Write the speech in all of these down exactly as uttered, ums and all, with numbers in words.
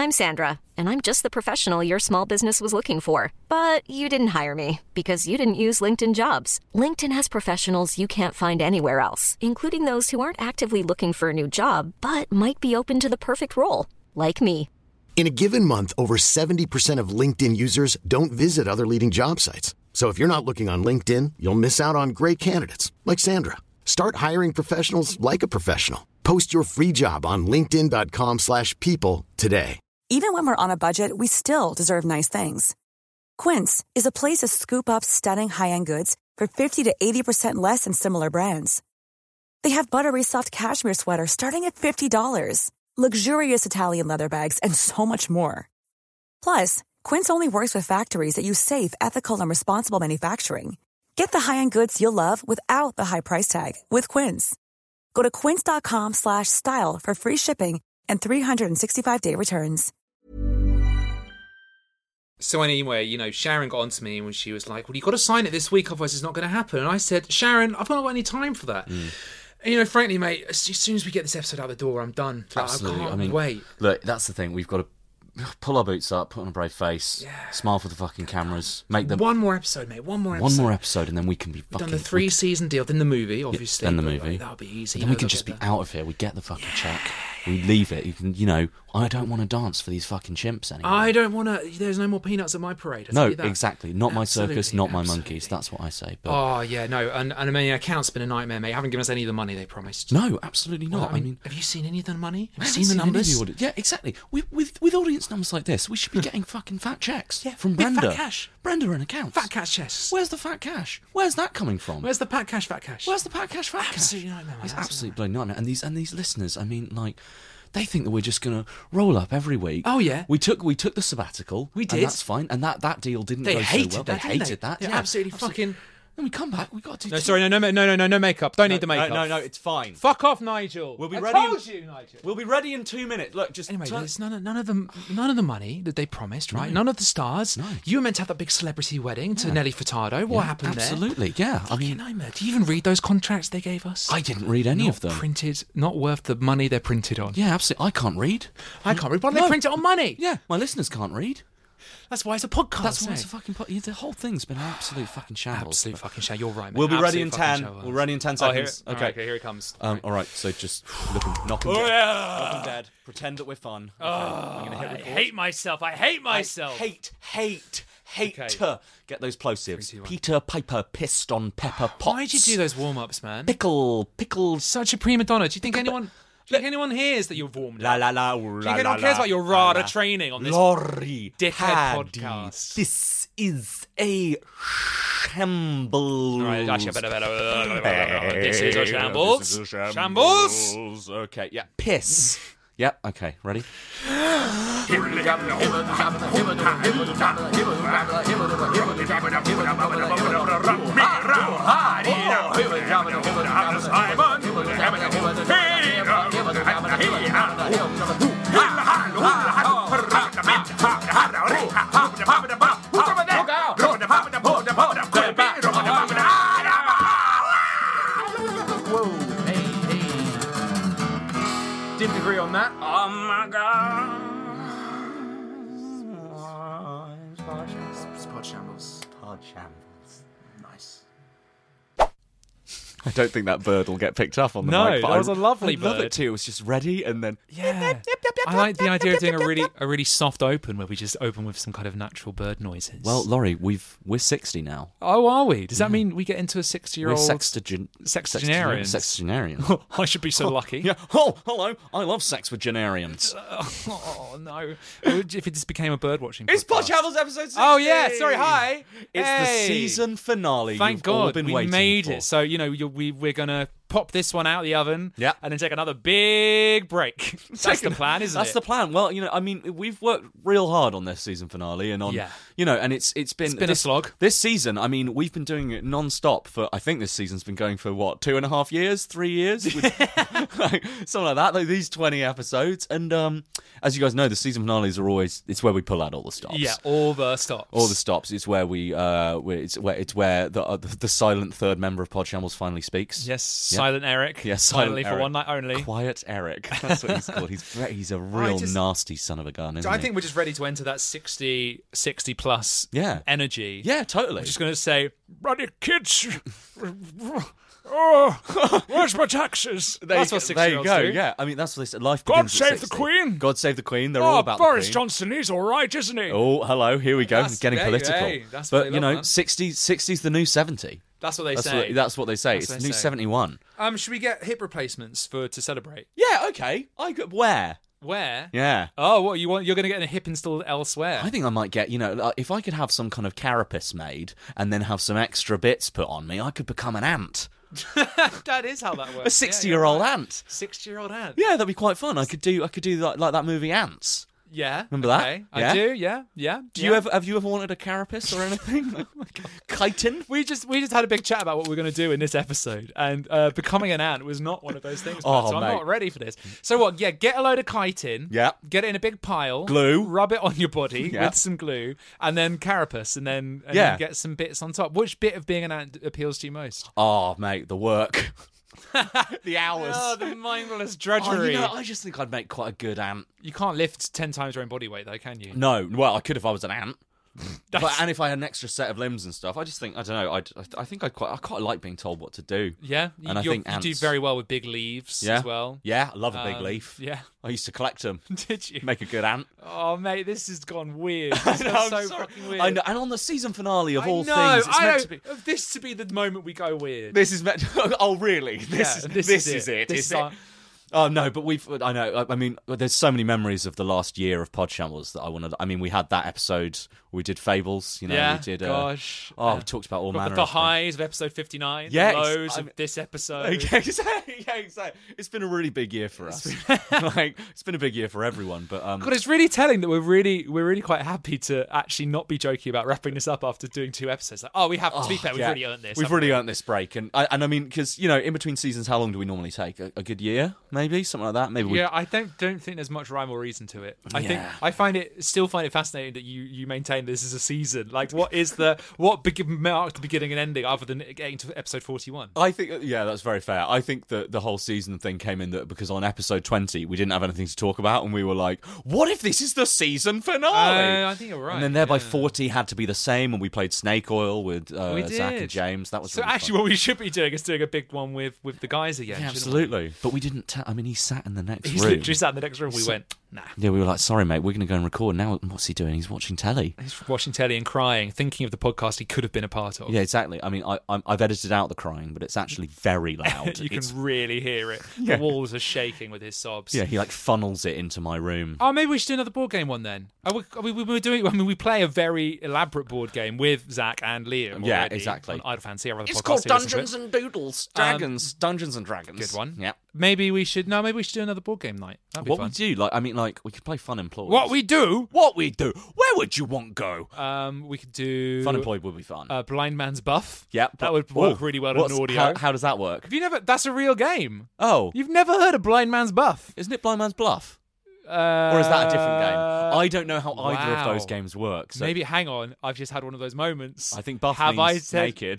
I'm Sandra, and I'm just the professional your small business was looking for. But you didn't hire me because you didn't use LinkedIn Jobs. LinkedIn has professionals you can't find anywhere else, including those who aren't actively looking for a new job, but might be open to the perfect role, like me. In a given month, over seventy percent of LinkedIn users don't visit other leading job sites. So if you're not looking on LinkedIn, you'll miss out on great candidates like Sandra. Start hiring professionals like a professional. Post your free job on linkedin dot com slash people today. Even when we're on a budget, we still deserve nice things. Quince is a place to scoop up stunning high-end goods for fifty to eighty percent less than similar brands. They have buttery soft cashmere sweaters starting at fifty dollars, luxurious Italian leather bags, and so much more. Plus, Quince only works with factories that use safe, ethical, and responsible manufacturing. Get the high-end goods you'll love without the high price tag with Quince. Go to quince dot com slash style for free shipping and three sixty-five day returns. So anyway, you know, Sharon got onto me when she was like, well, you've got to sign it this week, otherwise it's not going to happen. And I said, Sharon, I've not got any time for that. Mm. And, you know, frankly, mate, as soon as we get this episode out the door, I'm done. Absolutely. I can't I mean, wait. Look, that's the thing. We've got to pull our boots up, put on a brave face, yeah. smile for the fucking cameras, make them... One more episode, mate, one more episode. One more episode, and then we can be We've fucking... done the three-season deal, then the movie, obviously. Yeah, then the movie. Like, that'll be easy. And then we can just be out of here. We get the fucking yeah. check. We leave it. You can, you know, I don't want to dance for these fucking chimps anymore. I don't want to... There's no more peanuts at my parade. No, exactly. Not my absolutely, circus, not absolutely. my monkeys. That's what I say. But... Oh, yeah, no. And, and I mean, account's been a nightmare, mate. Haven't given us any of the money they promised. No, absolutely not. Well, I, mean, I mean... Have you seen any of the money? Have you seen, seen the numbers? The yeah, exactly. With, with, with audience numbers like this, we should be getting fucking fat checks. Yeah, from big Brenda. Fat cash. Brenda and accounts. Fat cash chess. Where's the fat cash? Where's that coming from? Where's the pat cash, fat cash? Where's the pat cash, fat absolutely cash? Nightmare, It's absolutely absolutely bloody nightmare. And these and these listeners, I mean, like, they think that we're just going to roll up every week. Oh yeah, we took we took the sabbatical. We did. And that's fine. And that, that deal didn't they go hated so well. That, they hated they? that. They yeah, absolutely, absolutely fucking. Then we come back. We got to do. No, sorry, no, no, no, no, no, no makeup. Don't no, need the makeup. No, no, no, it's fine. Fuck off, Nigel. We'll be I ready. told in, you, Nigel. We'll be ready in two minutes. Look, just anyway. turn... There's none of none of the none of the money that they promised, right? No. None of the stars. No. You were meant to have that big celebrity wedding to yeah. Nelly Furtado. What yeah, happened absolutely, there? Absolutely, yeah. I mean, nightmare. Do you even read those contracts they gave us? I didn't read any not of them. Printed, not worth the money they're printed on. Yeah, absolutely. I can't read. I can't read. Why do no. they print it on money? Yeah, my listeners can't read. That's why it's a podcast. That's why eh? it's a fucking podcast. The whole thing's been an absolute fucking shambles. Absolute fucking shambles. You're right, mate. We'll be absolute ready in ten. shambles. We're ready in ten Oh, here, seconds. okay. Okay. okay, here it comes. Um, all right, so just look and knock 'em Oh, dead. yeah. Knock 'em dead. Pretend that we're fun. Okay. Oh, I'm gonna hit I record. hate myself. I hate myself. I hate, hate, hate. Okay. Get those plosives. Three, two, one. Peter Piper pissed on Pepper Potts. Why'd you do those warm-ups, man? Pickle, pickles. Such a prima donna. Do you think anyone... Do you think anyone hears that you're warmed La up? la la. Do you think anyone cares about your RADA training on this Lorry dickhead Paddy. podcast? This is a shambles. All right, actually, better, better, better. This is a shambles. This is a shambles. Shambles. Okay, yeah. Piss. Yep, okay, ready? Didn't agree on that. Oh my god. Pod shambles. Pod shambles. Nice. I don't think that bird will get picked up on the No, mic. but that I- was a lovely I love bird. it too. It was just ready and then... Yeah. I like the idea of doing a really a really soft open where we just open with some kind of natural bird noises. Well, Laurie, we've we're sixty now. Oh, are we? Does that mean we get into a sixty-year-old... We're sextagen- sextagenarians. Sextagenarians. I should be so lucky. Yeah. Oh, hello. I love sexagenarians. Oh, no. If it just became a bird-watching It's podcast. Pod Travels episode sixty. Oh, yeah. Sorry, hi. It's Hey. the season finale. Thank you've God all been we waiting made for. it. So, you know, you, we, we're going to pop this one out of the oven Yeah. and then take another big break. That's the plan, isn't That's it? the plan. Well, you know, I mean, we've worked real hard on this season finale and on, Yeah. you know, and it's it's been... It's been a this, slog. This season, I mean, we've been doing it non-stop for, I think this season's been going for, what, two and a half years? Three years? With, like, something like that, like these twenty episodes. And um, as you guys know, the season finales are always, it's where we pull out all the stops. Yeah, all the stops. All the stops. It's where we, uh, where it's where it's where the uh, the silent third member of Pod Shambles finally speaks. Yes. Silent Eric. Yeah, Silent Finally, Eric. for one night only. Quiet Eric. That's what he's called. He's very, he's a real just- nasty son of a gun, isn't I he? think we're just ready to enter that sixty, sixty plus Yeah. energy. Yeah, totally. I'm just going to say, bloody kids. Oh, where's my taxes? There That's you, what go- there you six-year-olds go. do. Yeah, I mean that's what they said. Life God begins at save the sixty. Queen. God save the Queen. They're Oh, all about Boris the Queen. Johnson, he's all right, isn't he? Oh, hello. Here we go. That's- Getting hey, political. hey, that's what but they you love, know, man. sixty, sixty's the new seventy. That's what they That's say. what, that's what they say. That's it's what the they new say. seventy-one. Um, should we get hip replacements for to celebrate? Yeah. Okay. I could where? Where? Yeah. Oh, what you want? You're going to get a hip installed elsewhere. I think I might get, you know, like, if I could have some kind of carapace made and then have some extra bits put on me, I could become an ant. That is how that works. A sixty-year-old ant. Sixty-year-old ant. Yeah, that'd be quite fun. I could do I could do like, like that movie Ants. Yeah. Remember that? Okay. Yeah? I do. Yeah. Yeah. Do yeah. you ever have you ever wanted a carapace or anything? oh my God. Chitin? We just we just had a big chat about what we're going to do in this episode, and uh, becoming an ant was not one of those things. Oh, so I'm mate. not ready for this. So what? Yeah, get a load of chitin. Yeah. Get it in a big pile. Glue. Rub it on your body Yeah. with some glue, and then carapace, and then and Yeah. then get some bits on top. Which bit of being an ant appeals to you most? Oh, mate, the work. the hours. Oh, the mindless Oh, drudgery. you know, I just think I'd make quite a good ant. You can't lift ten times your own body weight, though, can you? No, well, I could if I was an ant. But, That's- and if I had an extra set of limbs and stuff, I just think I don't know. I'd, I I think I quite I quite like being told what to do. Yeah, you, And I you're- think you do ants- very well with big leaves Yeah, as well. Yeah, I love a big Um, leaf. Yeah. I used to collect them. Did you? Make a good ant. Oh, mate, this has gone weird. This I is know, I'm so sorry. fucking weird. I know, and on the season finale of I all know, things, it's I meant know. to be. Of this to be the moment we go weird. This is meant. oh, really? This Yeah, is this, is it? This Is is it? our- Oh no, but we've. I know. I, I mean, there's so many memories of the last year of Pod Shambles that I want to. I mean, we had that episode. We did Fables. You know, yeah, we did. Uh, gosh. Oh, Uh, we talked about all got manner the of stuff. highs of episode fifty-nine, Yeah, the it's- lows I'm- of this episode. Yeah, exactly. Yeah, exactly. It's been a really big year for us. like, it's been a big year for everyone. But um, God, it's really telling that we're really, we're really quite happy to actually not be joking about wrapping this up after doing two episodes. Like, oh, we have to be fair, we've yeah, really earned this. We've haven't really we? earned this break, and I, and I mean, because you know, in between seasons, how long do we normally take? A, a good year, maybe something like that. Maybe we Yeah, I don't don't think there's much rhyme or reason to it. I think Yeah. I find it still find it fascinating that you you maintain this is a season. Like, what is the what be- marked the beginning and ending other than getting to episode forty-one? I think, yeah, that's very fair. I think that the whole season thing came in that because on episode twenty we didn't have anything to talk about, and we were like, "What if this is the season finale?" Uh, I think you're right. and then there by yeah. forty had to be the same, and we played Snake Oil with uh, We Zach did. and James. That was So really actually, fun. what we should be doing is doing a big one with with the guys again. Yeah, shouldn't we? absolutely. But we didn't. Ta- I mean, he sat in the next He's room. literally sat in the next room. We So- went, nah. Yeah, we were like, "Sorry, mate, we're going to go and record now." What's he doing? He's watching telly. He's watching telly and crying, thinking of the podcast he could have been a part of. Yeah, exactly. I mean, I, I'm, I've edited out the crying, but it's actually very loud. you can It's- really hear it. Yeah. The walls are shaking with his sobs. yeah, he like funnels it into my room. Oh, maybe we should do another board game one then. Are we, are we, we were doing. I mean, we play a very elaborate board game with Zach and Liam. Yeah, already exactly. On Idle Fancy, our other It's podcast called you listen to Dungeons it. and Doodles, Dragons, Dungeons and Dragons. Good one. Yeah. Maybe we should. No, maybe we should do another board game night. That'd be What fun. we do, like, I mean, like, we could play Fun Employed. What we do? What we do? Where would you want go? Um, we could do Fun Employed would be fun. Uh, Blind Man's Buff. yeah, that would work really well on audio. How, how does that work? Have you never? That's a real game. Oh, You've never heard of Blind Man's Buff? isn't it Blind Man's Bluff? Uh, Or is that a different game? I don't know how either of wow. those games work. So Maybe. Hang on. I've just had one of those moments. I think Buff Have I means said- naked.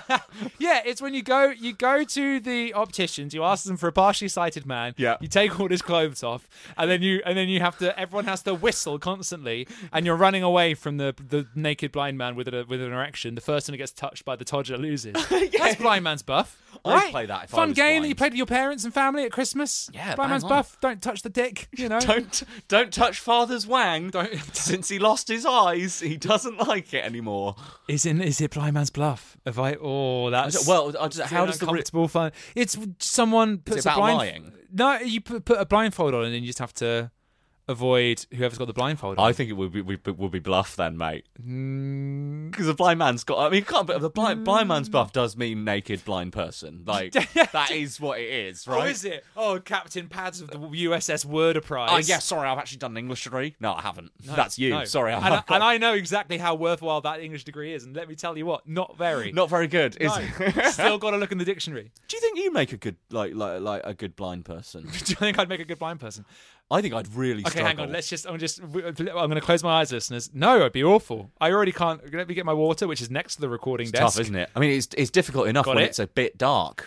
Yeah, it's when you go you go to the opticians, you ask them for a partially sighted man. Yeah. You take all his clothes off, and then you and then you have to everyone has to whistle constantly, and you're running away from the the naked blind man with a with an erection. The first one who gets touched by the toddler loses. That's Blind Man's Buff. I'd Right? play that if I Fun was game that you blind. played with your parents and family at Christmas. Yeah, Blind bang Man's on. Buff. Don't touch the dick. You know. don't don't touch Father's wang. Don't- Since he lost his eyes, he doesn't like it anymore. Is in is it Blind Man's Bluff? Have I? Oh, that's Well, I just, how does the re- uncomfortable fun? It's someone puts about a blind. lying? No, you put, put a blindfold on and then you just have to avoid whoever's got the blindfold on. I think it would be would be, would be bluff then, mate. Mm. Because the blind man's got. I mean, can't. But the blind blind man's buff does mean naked blind person. Like that is what it is, right? Oh, is it? Oh, Captain Pads of the U S S Worder Prize. Oh, yeah, sorry, I've actually done an English degree. No, I haven't. That's you. No. Sorry, I've and, I, got- and I know exactly how worthwhile that English degree is, and let me tell you what, not very. not very good. Is No. Still got to look in the dictionary. Do you think you make a good like like like a good blind person? Do you think I'd make a good blind person? I think I'd really. Okay, struggle. hang on. Let's just. I'm just. I'm going to close my eyes, listeners. No, I'd be awful. I already can't. Let me get my water, which is next to the recording It's desk. tough, isn't it? I mean, it's it's difficult enough Got when it? it's a bit dark.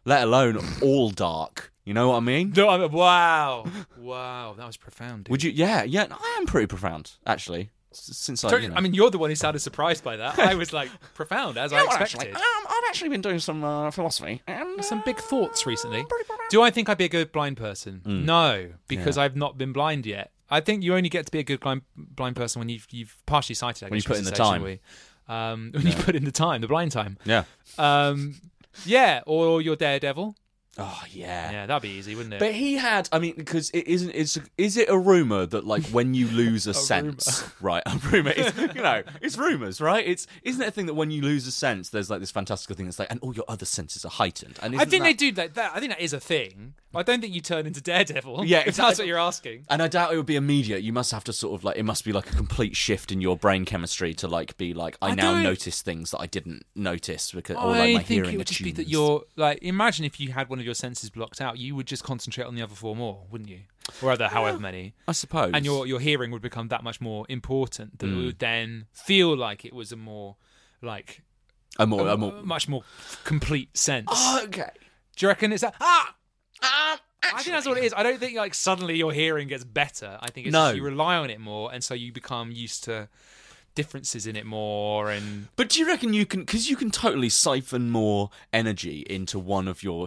let alone all dark. You know what I mean? No, I mean, wow, wow, that was profound. Dude. Would you? Yeah, yeah. I am pretty profound, actually. Since I, Sorry, you know. I mean, you're the one who sounded surprised by that. I was like, profound, as I expected. Actually, um, I've actually been doing some uh, philosophy and uh, Some big thoughts recently. Do I think I'd be a good blind person? Mm. No, because yeah. I've not been blind yet. I think you only get to be a good blind, blind person when you've you've partially sighted. I when guess, you put in the say, time. we? Um, when yeah. you put in the time, the blind time. Yeah. Um, yeah, or your Daredevil. Oh yeah, yeah, that'd be easy, wouldn't it? But he had, I mean, because it isn't. It's is it a rumor that like when you lose a, a sense, right? A rumor, it's, you know, it's rumors, right? It's isn't it a thing that when you lose a sense, there's like this fantastical thing that's like, and all your other senses are heightened. And I think that... they do that, that. I think that is a thing. I don't think you turn into Daredevil. Yeah, if exactly. that's what you're asking. And I doubt it would be immediate. You must have to sort of like it must be like a complete shift in your brain chemistry to like be like I, I now don't... notice things that I didn't notice because or I like my think hearing it would just be that attunes. you're like imagine if you had one of your senses blocked out, you would just concentrate on the other four more, wouldn't you? Or other however many. I suppose. And your your hearing would become that much more important that Mm. it would then feel like it was a more like a more a, a more much more complete sense. Oh, okay. Do you reckon it's that? Ah. Um, I think that's what it is. I don't think like suddenly your hearing gets better. I think it's No. just you rely on it more, and so you become used to differences in it more. And But do you reckon you can, because you can totally siphon more energy into one of your,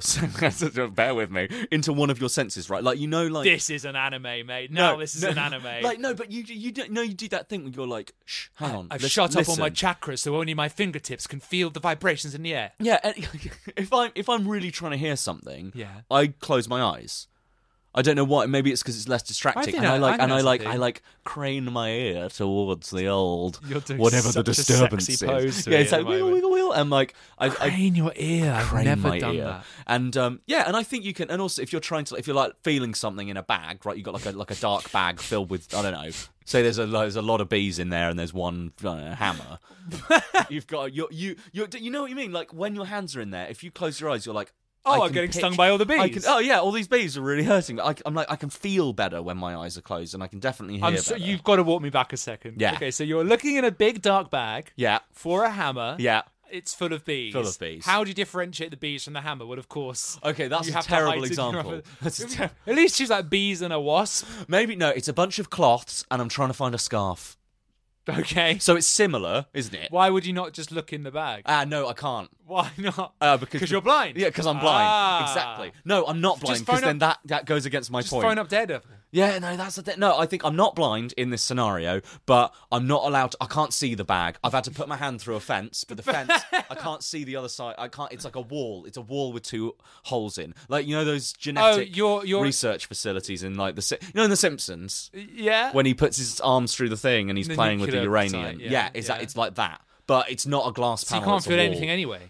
bear with me, into one of your senses, right? Like, you know, like... this is an anime, mate. No, No, this is no, an anime. Like, no, but you you don't know you do that thing where you're like, shh, hang on. I've listen, shut up all my listen. chakras, so only my fingertips can feel the vibrations in the air. Yeah, and if I'm if I'm really trying to hear something, Yeah. I close my eyes. I don't know why. Maybe it's because it's less distracting, think and that- I I like think and I that's like the thing. I like crane my ear towards the old You're doing whatever the such a disturbance sexy is. pose to Yeah, me it's at like the wiggle, moment. wiggle, wiggle, and like I, I Crane your ear. I've crane never my done ear. that. And um, yeah, and I think you can. And also, if you're trying to, if you're like feeling something in a bag, right? You got like a like a dark bag filled with I don't know. Say there's a there's a lot of bees in there, and there's one I don't know, hammer. You've got you you you you know what you mean? Like when your hands are in there, if you close your eyes, you're like. Oh, I I'm can getting pitch- stung by all the bees. I can, oh yeah, all these bees are really hurting. I, I'm like, I can feel better when my eyes are closed, and I can definitely hear I'm so, better. you've got to walk me back a second. Yeah. Okay, so you're looking in a big dark bag. Yeah, For a hammer. yeah. It's full of bees. Full of bees. How do you differentiate the bees from the hammer? Well, of course. Okay, that's you a have to terrible hide it in example. your other- That's a ter- At least choose like bees and a wasp. Maybe no. It's a bunch of cloths, and I'm trying to find a scarf. Okay. So it's similar, isn't it? Why would you not just look in the bag? Ah, no, I can't. Why not? Uh, because you're blind. Yeah, because I'm blind. Ah. Exactly. No, I'm not blind Just phone because then up- that, that goes against my Just point. phone up Daredevil. Yeah, no, that's the thing. No, I think I'm not blind in this scenario, but I'm not allowed to. I can't see the bag. I've had to put my hand through a fence, but the fence, I can't see the other side. I can't. It's like a wall. It's a wall with two holes in. Like you know those genetic Oh, you're- you're- research facilities in like the Si- you know in the Simpsons Yeah. when he puts his arms through the thing and he's The playing with the nuclear uranium. site, yeah, yeah, is yeah. that it's like that, but it's not a glass so you panel. can't it's a feel wall. anything anyway.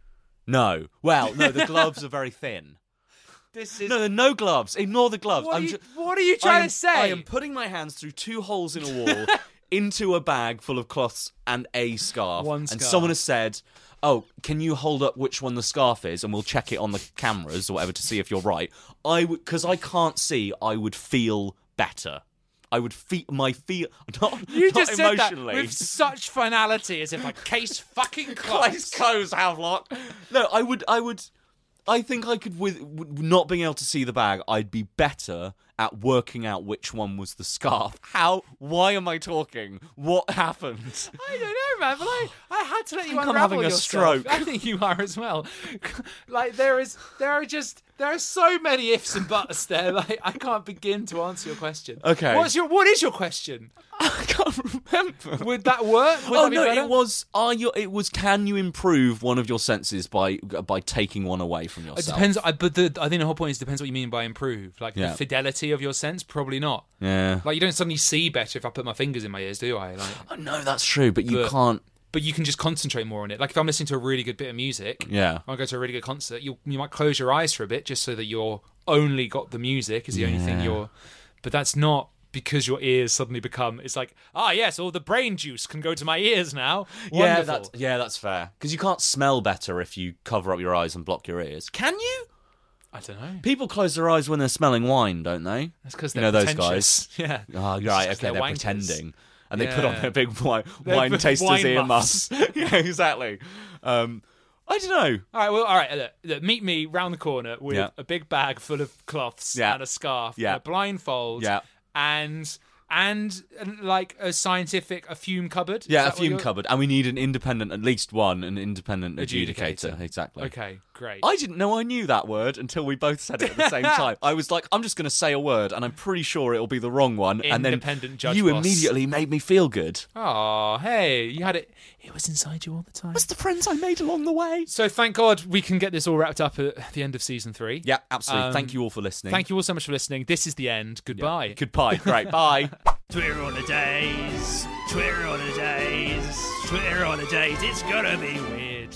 No. Well, no, the gloves are very thin. This is. No, there are no gloves. Ignore the gloves. What, I'm are you, ju- what are you I trying am, to say? I am putting my hands through two holes in a wall into a bag full of cloths and a scarf. One And scarf. someone has said, oh, can you hold up which one the scarf is and we'll check it on the cameras or whatever to see if you're right. I would, because I can't see, I would feel better. I would feel my feel not, You not just said that emotionally. with such finality, as if like case fucking Close closed. close, Havelock. No, I would, I would, I think I could, with, with not being able to see the bag, I'd be better at working out which one was the scarf. How? Why am I talking? What happened? I don't know, man, but I, I had to let you think I'm unravel having a yourself. stroke. I think you are as well. Like there is, there are just, there are so many ifs and buts there. Like I can't begin to answer your question. Okay. What's your, what is your question? I can't remember. Would that work? Would Oh that be no! better? It was. Are you? It was. Can you improve one of your senses by by taking one away from It yourself? depends. I, but the, I think the whole point is depends what you mean by improve. Like Yeah. the fidelity of your sense, probably not. Yeah. Like you don't suddenly see better if I put my fingers in my ears, do I? Like, Oh, no, that's true. But you But- can't. but you can just concentrate more on it. Like if I'm listening to a really good bit of music, Yeah. I go to a really good concert. You you might close your eyes for a bit just so that you're only got the music is the only thing Yeah. you're. But that's not because your ears suddenly become. It's like ah yes, all the brain juice can go to my ears now. Yeah, Wonderful. that's yeah, that's fair. Because you can't smell better if you cover up your eyes and block your ears. Can you? I don't know. People close their eyes when they're smelling wine, don't they? That's because You they're know those pretentious. guys. Yeah. Oh, right. It's 'cause Okay, they're, they're wankers. pretending, and they put on Yeah. their big wine, They're wine big tasters wine earmuffs. Yeah, exactly. Um, I don't know. All right, well, all right. Look, look, meet me round the corner with Yeah. a big bag full of cloths Yeah. and a scarf, Yeah. and a blindfold, Yeah. and and uh, like a scientific a fume cupboard. Is Yeah, a that what fume you're- cupboard, and we need an independent, at least one, an independent adjudicator. Adjudicator. Exactly. Okay, great. I didn't know I knew that word until we both said it at the same time. I was like, I'm just going to say a word, and I'm pretty sure it'll be the wrong one. And then Independent judge you boss. immediately made me feel good. Oh, hey, you had it. It was inside you all the time. What's the friends I made along the way? So thank God we can get this all wrapped up at the end of season three. Yeah, absolutely. Um, Thank you all for listening. Thank you all so much for listening. This is the end. Goodbye. Goodbye. Great. Bye. Twitter holidays, Twitter holidays, Twitter holidays. It's gonna be weird.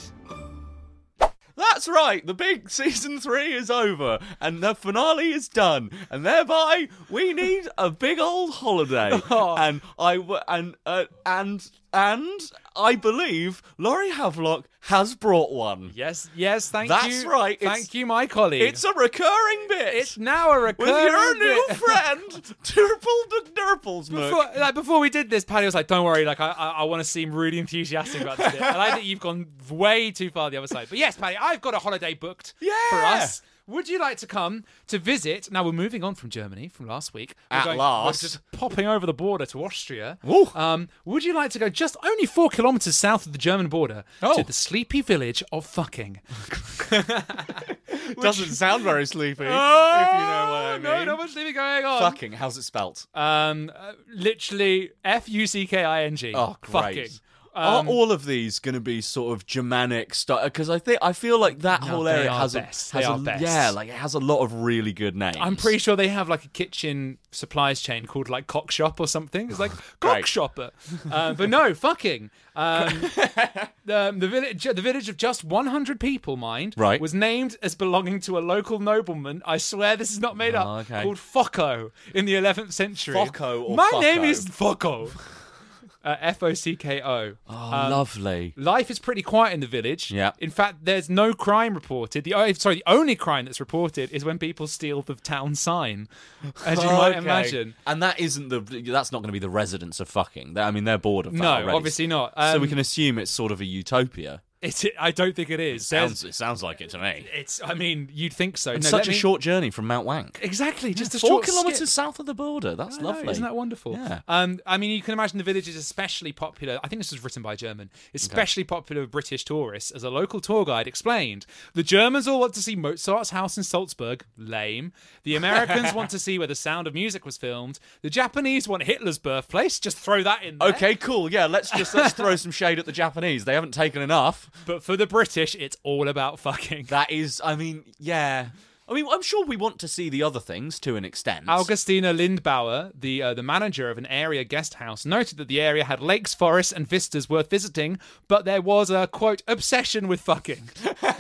That's right, the big season three is over, and the finale is done, and thereby we need a big old holiday. Oh. And I w- and uh, and and I believe Laurie Havelock has brought one. Yes, yes, thank That's you. right, Thank it's- you, my colleague. It's a recurring bit. It's now a with recurring your new bit. friend, Turple the Nurplesmuck. Before, like, before we did this, Paddy was like, "Don't worry, like I, I, I want to seem really enthusiastic about this bit." And I think you've gone way too far the other side. But yes, Paddy, I've got a holiday booked Yeah. for us. Would you like to come to visit? Now we're moving on from Germany from last week. We're At going, last. we're just popping over the border to Austria. Woo. Um, would you like to go just only four kilometers south of the German border Oh. to the sleepy village of Fucking? Doesn't sound very sleepy, if you know what I mean. No, not much sleepy going on. Fucking, how's it spelt? Um, uh, literally F U C K I N G. Oh, great. Fucking. Are Um, all of these going to be sort of Germanic stuff? Because I think I feel like that No, whole they area are has best. a has They a are best. yeah, like it has a lot of really good names. I'm pretty sure they have like a kitchen supplies chain called like Cock Shop or something. It's like Great. Cock Shopper. Um, but no, fucking. Um, the, the village, the village of just one hundred people, mind, Right. was named as belonging to a local nobleman. I swear this is not made up. Oh, okay. Called Focko in the eleventh century. Focko or My Fucko? name is Focko. Uh, F O C K O. Oh, Um, lovely. Life is pretty quiet in the village. Yeah. In fact, there's no crime reported. The oh, sorry, the only crime that's reported is when people steal the town sign, as you might Okay. imagine. And that isn't the. That's not going to be the residents of Fucking. They- I mean, they're bored of that No, already. obviously not. so Um, we can assume it's sort of a utopia. It's, I don't think it is. Sounds. There's- It sounds like it to me. It's. I mean, you'd think so. It's No, such let a me- short journey from Mount Wank. Exactly, just a Four short kilometres skip. south of the border. That's I know, lovely. Isn't that wonderful? Yeah. Um, I mean, you can imagine the village is especially popular. I think this was written by a German. Especially popular with British tourists, as a local tour guide explained. The Germans all want to see Mozart's house in Salzburg. Lame. The Americans want to see where the Sound of Music was filmed. The Japanese want Hitler's birthplace. Just throw that in there. Okay, cool. Yeah, let's just let's throw some shade at the Japanese. They haven't taken enough. But for the British, it's all about fucking. That is, I mean, yeah. I mean, I'm sure we want to see the other things to an extent. Augustina Lindbauer, the uh, the manager of an area guest house, noted that the area had lakes, forests, and vistas worth visiting, but there was a, quote, obsession with fucking.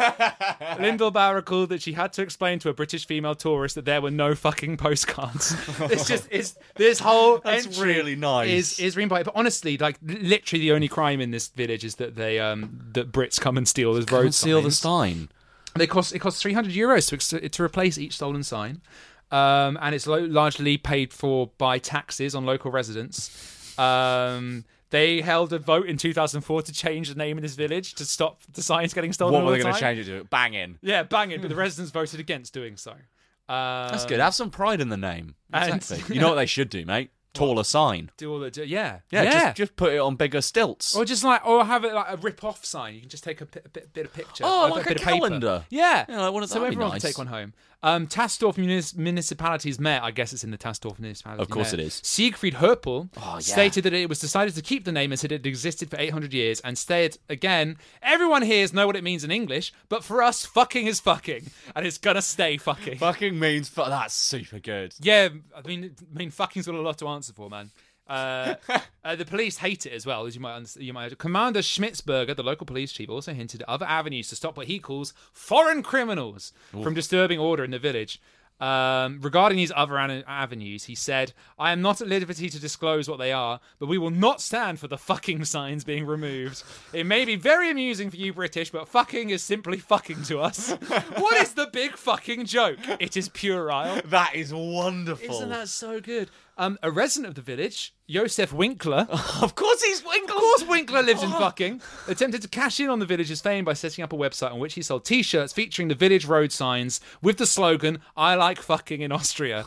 Lindbauer recalled that she had to explain to a British female tourist that there were no fucking postcards. It's just, it's, this whole That's entry really nice. Is, is written by, but honestly, like, literally the only crime in this village is that they, um, that Brits come and steal the road Don't seal the signs. sign. They cost it costs three hundred euros to ex- to replace each stolen sign, um, and it's lo- largely paid for by taxes on local residents. Um, they held a vote in two thousand four to change the name of this village to stop the signs getting stolen. What all were they the going to time. change it to? Bang in. Yeah, bang it. But the residents voted against doing so. Um, That's good. Have some pride in the name. and- Exactly. You know what they should do, mate? Taller sign. Do all the do- yeah Yeah, yeah. Just, just put it on bigger stilts. Or just like, or have it like a rip-off sign. You can just take a, pi- a bit, bit of picture. Oh, a like bit a of paper. calendar. Yeah, Yeah, like one of- so that'd be everyone nice. can take one home. Um, Tasdorf munis- municipality's mayor, I guess it's in the Tasdorf municipality. Of course mayor, it is. Siegfried Herpel Oh, yeah. stated that it was decided to keep the name as it had existed for eight hundred years and stated again, everyone here know what it means in English, but for us, fucking is fucking, and it's gonna stay fucking. Fucking means fu- that's super good. Yeah, I mean, I mean, fucking's got a lot to answer for, man. Uh, uh, the police hate it as well, as you might understand. You might. Commander Schmitzberger, the local police chief, also hinted at other avenues to stop what he calls foreign criminals from disturbing order in the village. Um, regarding these other an- avenues, he said, "I am not at liberty to disclose what they are, but we will not stand for the fucking signs being removed. It may be very amusing for you British, but fucking is simply fucking to us. What is the big fucking joke? It is puerile." That is wonderful. Isn't that so good? Um, a resident of the village, Josef Winkler. Of course he's Winkler. Of course Winkler lives in fucking. Attempted to cash in on the village's fame by setting up a website on which he sold T-shirts featuring the village road signs with the slogan, I like fucking in Austria,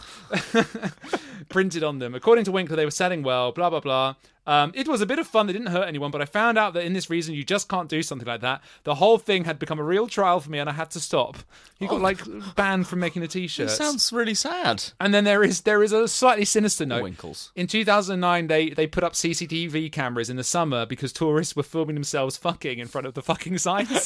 printed on them. According to Winkler, they were selling well, blah, blah, blah. Um, it was a bit of fun. They didn't hurt anyone, but I found out that in this reason, you just can't do something like that. The whole thing had become a real trial for me, and I had to stop. He got, oh. like, banned from making a T-shirt. It sounds really sad. And then there is there is a slightly sinister note. Winkles. In two thousand nine, they, they put up C C T V cameras in the summer because tourists were filming themselves fucking in front of the fucking sites.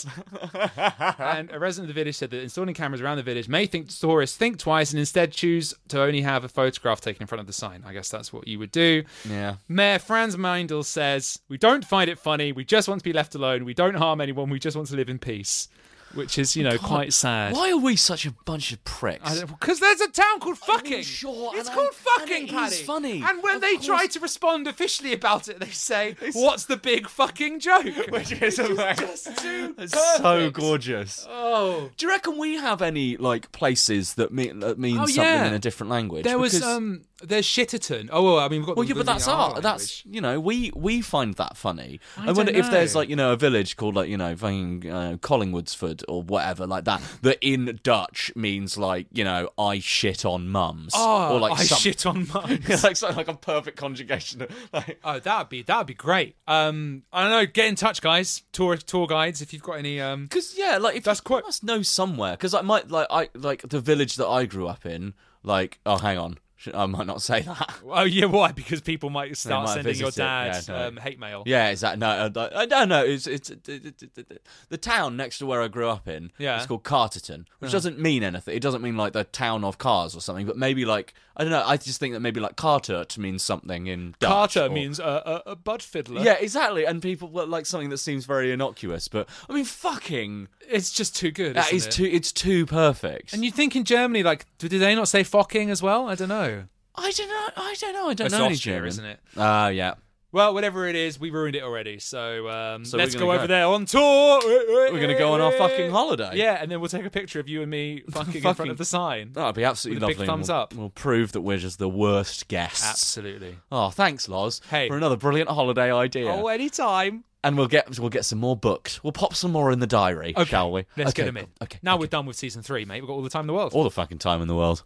And a resident of the village said that installing cameras around the village may think tourists think twice and instead choose to only have a photograph taken in front of the sign. I guess that's what you would do. Yeah. Mayor Franz Meindl says, we don't find it funny. We just want to be left alone. We don't harm anyone. We just want to live in peace. Which is, you know, God, quite sad. Why are we such a bunch of pricks? Because there's a town called fucking. Sure, it's and called I, fucking, and it Paddy. is funny. And when Of they course. try to respond officially about it, they say, "What's the big fucking joke?" Which is just too It's perfect. so gorgeous. Oh, Do you reckon we have any like places that mean that mean Oh, something yeah. in a different language? there was Because- um, there's Shitterton. Oh, well, I mean, we've got. Well, the, yeah, but the- that's our art. language. That's you know, we we find that funny. I and when don't if there's know. like you know a village called like you know fucking uh, Collingwoodsford or whatever like that, that in Dutch means like you know I shit on mums. Oh, or like I some- shit on mine. Yeah, like something like a perfect conjugation. Of, like, Oh, that'd be that'd be great. Um, I don't know. Get in touch, guys. Tour tour guides, if you've got any. Um, Because yeah, like if That's you quite- must know somewhere. Because I might like I like the village that I grew up in. Like oh, hang on, Should- I might not say that. oh yeah, why? Because people might start might sending your visit it. dad Yeah, no. um, hate mail. Yeah, is that no? Uh, I don't know. It's it's it, it, it, it, the town next to where I grew up in. Yeah. It's called Carterton, which doesn't mean anything. It doesn't mean like the town of cars or something. But maybe like I don't know. I just think that maybe like Cartert means something in Dutch. Carter or- means a, a, a butt fiddler. Yeah, exactly. And people well, like something that seems very innocuous. But I mean, fucking. It's just too good. That isn't is it? too. It's too perfect. And you think in Germany, like, do they not say fucking as well? I don't know. I don't know. I don't know. I don't It's know any Austria, German. isn't it? Ah, yeah. Well, whatever it is, we ruined it already. So, um, So let's we're go gonna over go. there on tour. We're gonna go on our fucking holiday. Yeah, and then we'll take a picture of you and me fucking in front Fucking- of the sign. That'd be absolutely With a big lovely. and thumbs we'll, up. We'll prove that we're just the worst guests. Absolutely. Oh, thanks, Loz. Hey. for another brilliant holiday idea. Oh, anytime. And we'll get we'll get some more booked. We'll pop some more in the diary, Okay, shall we? Let's okay, get them in. cool. Okay. Now okay. we're done with season three, mate. We've got all the time in the world. all the fucking time in the world.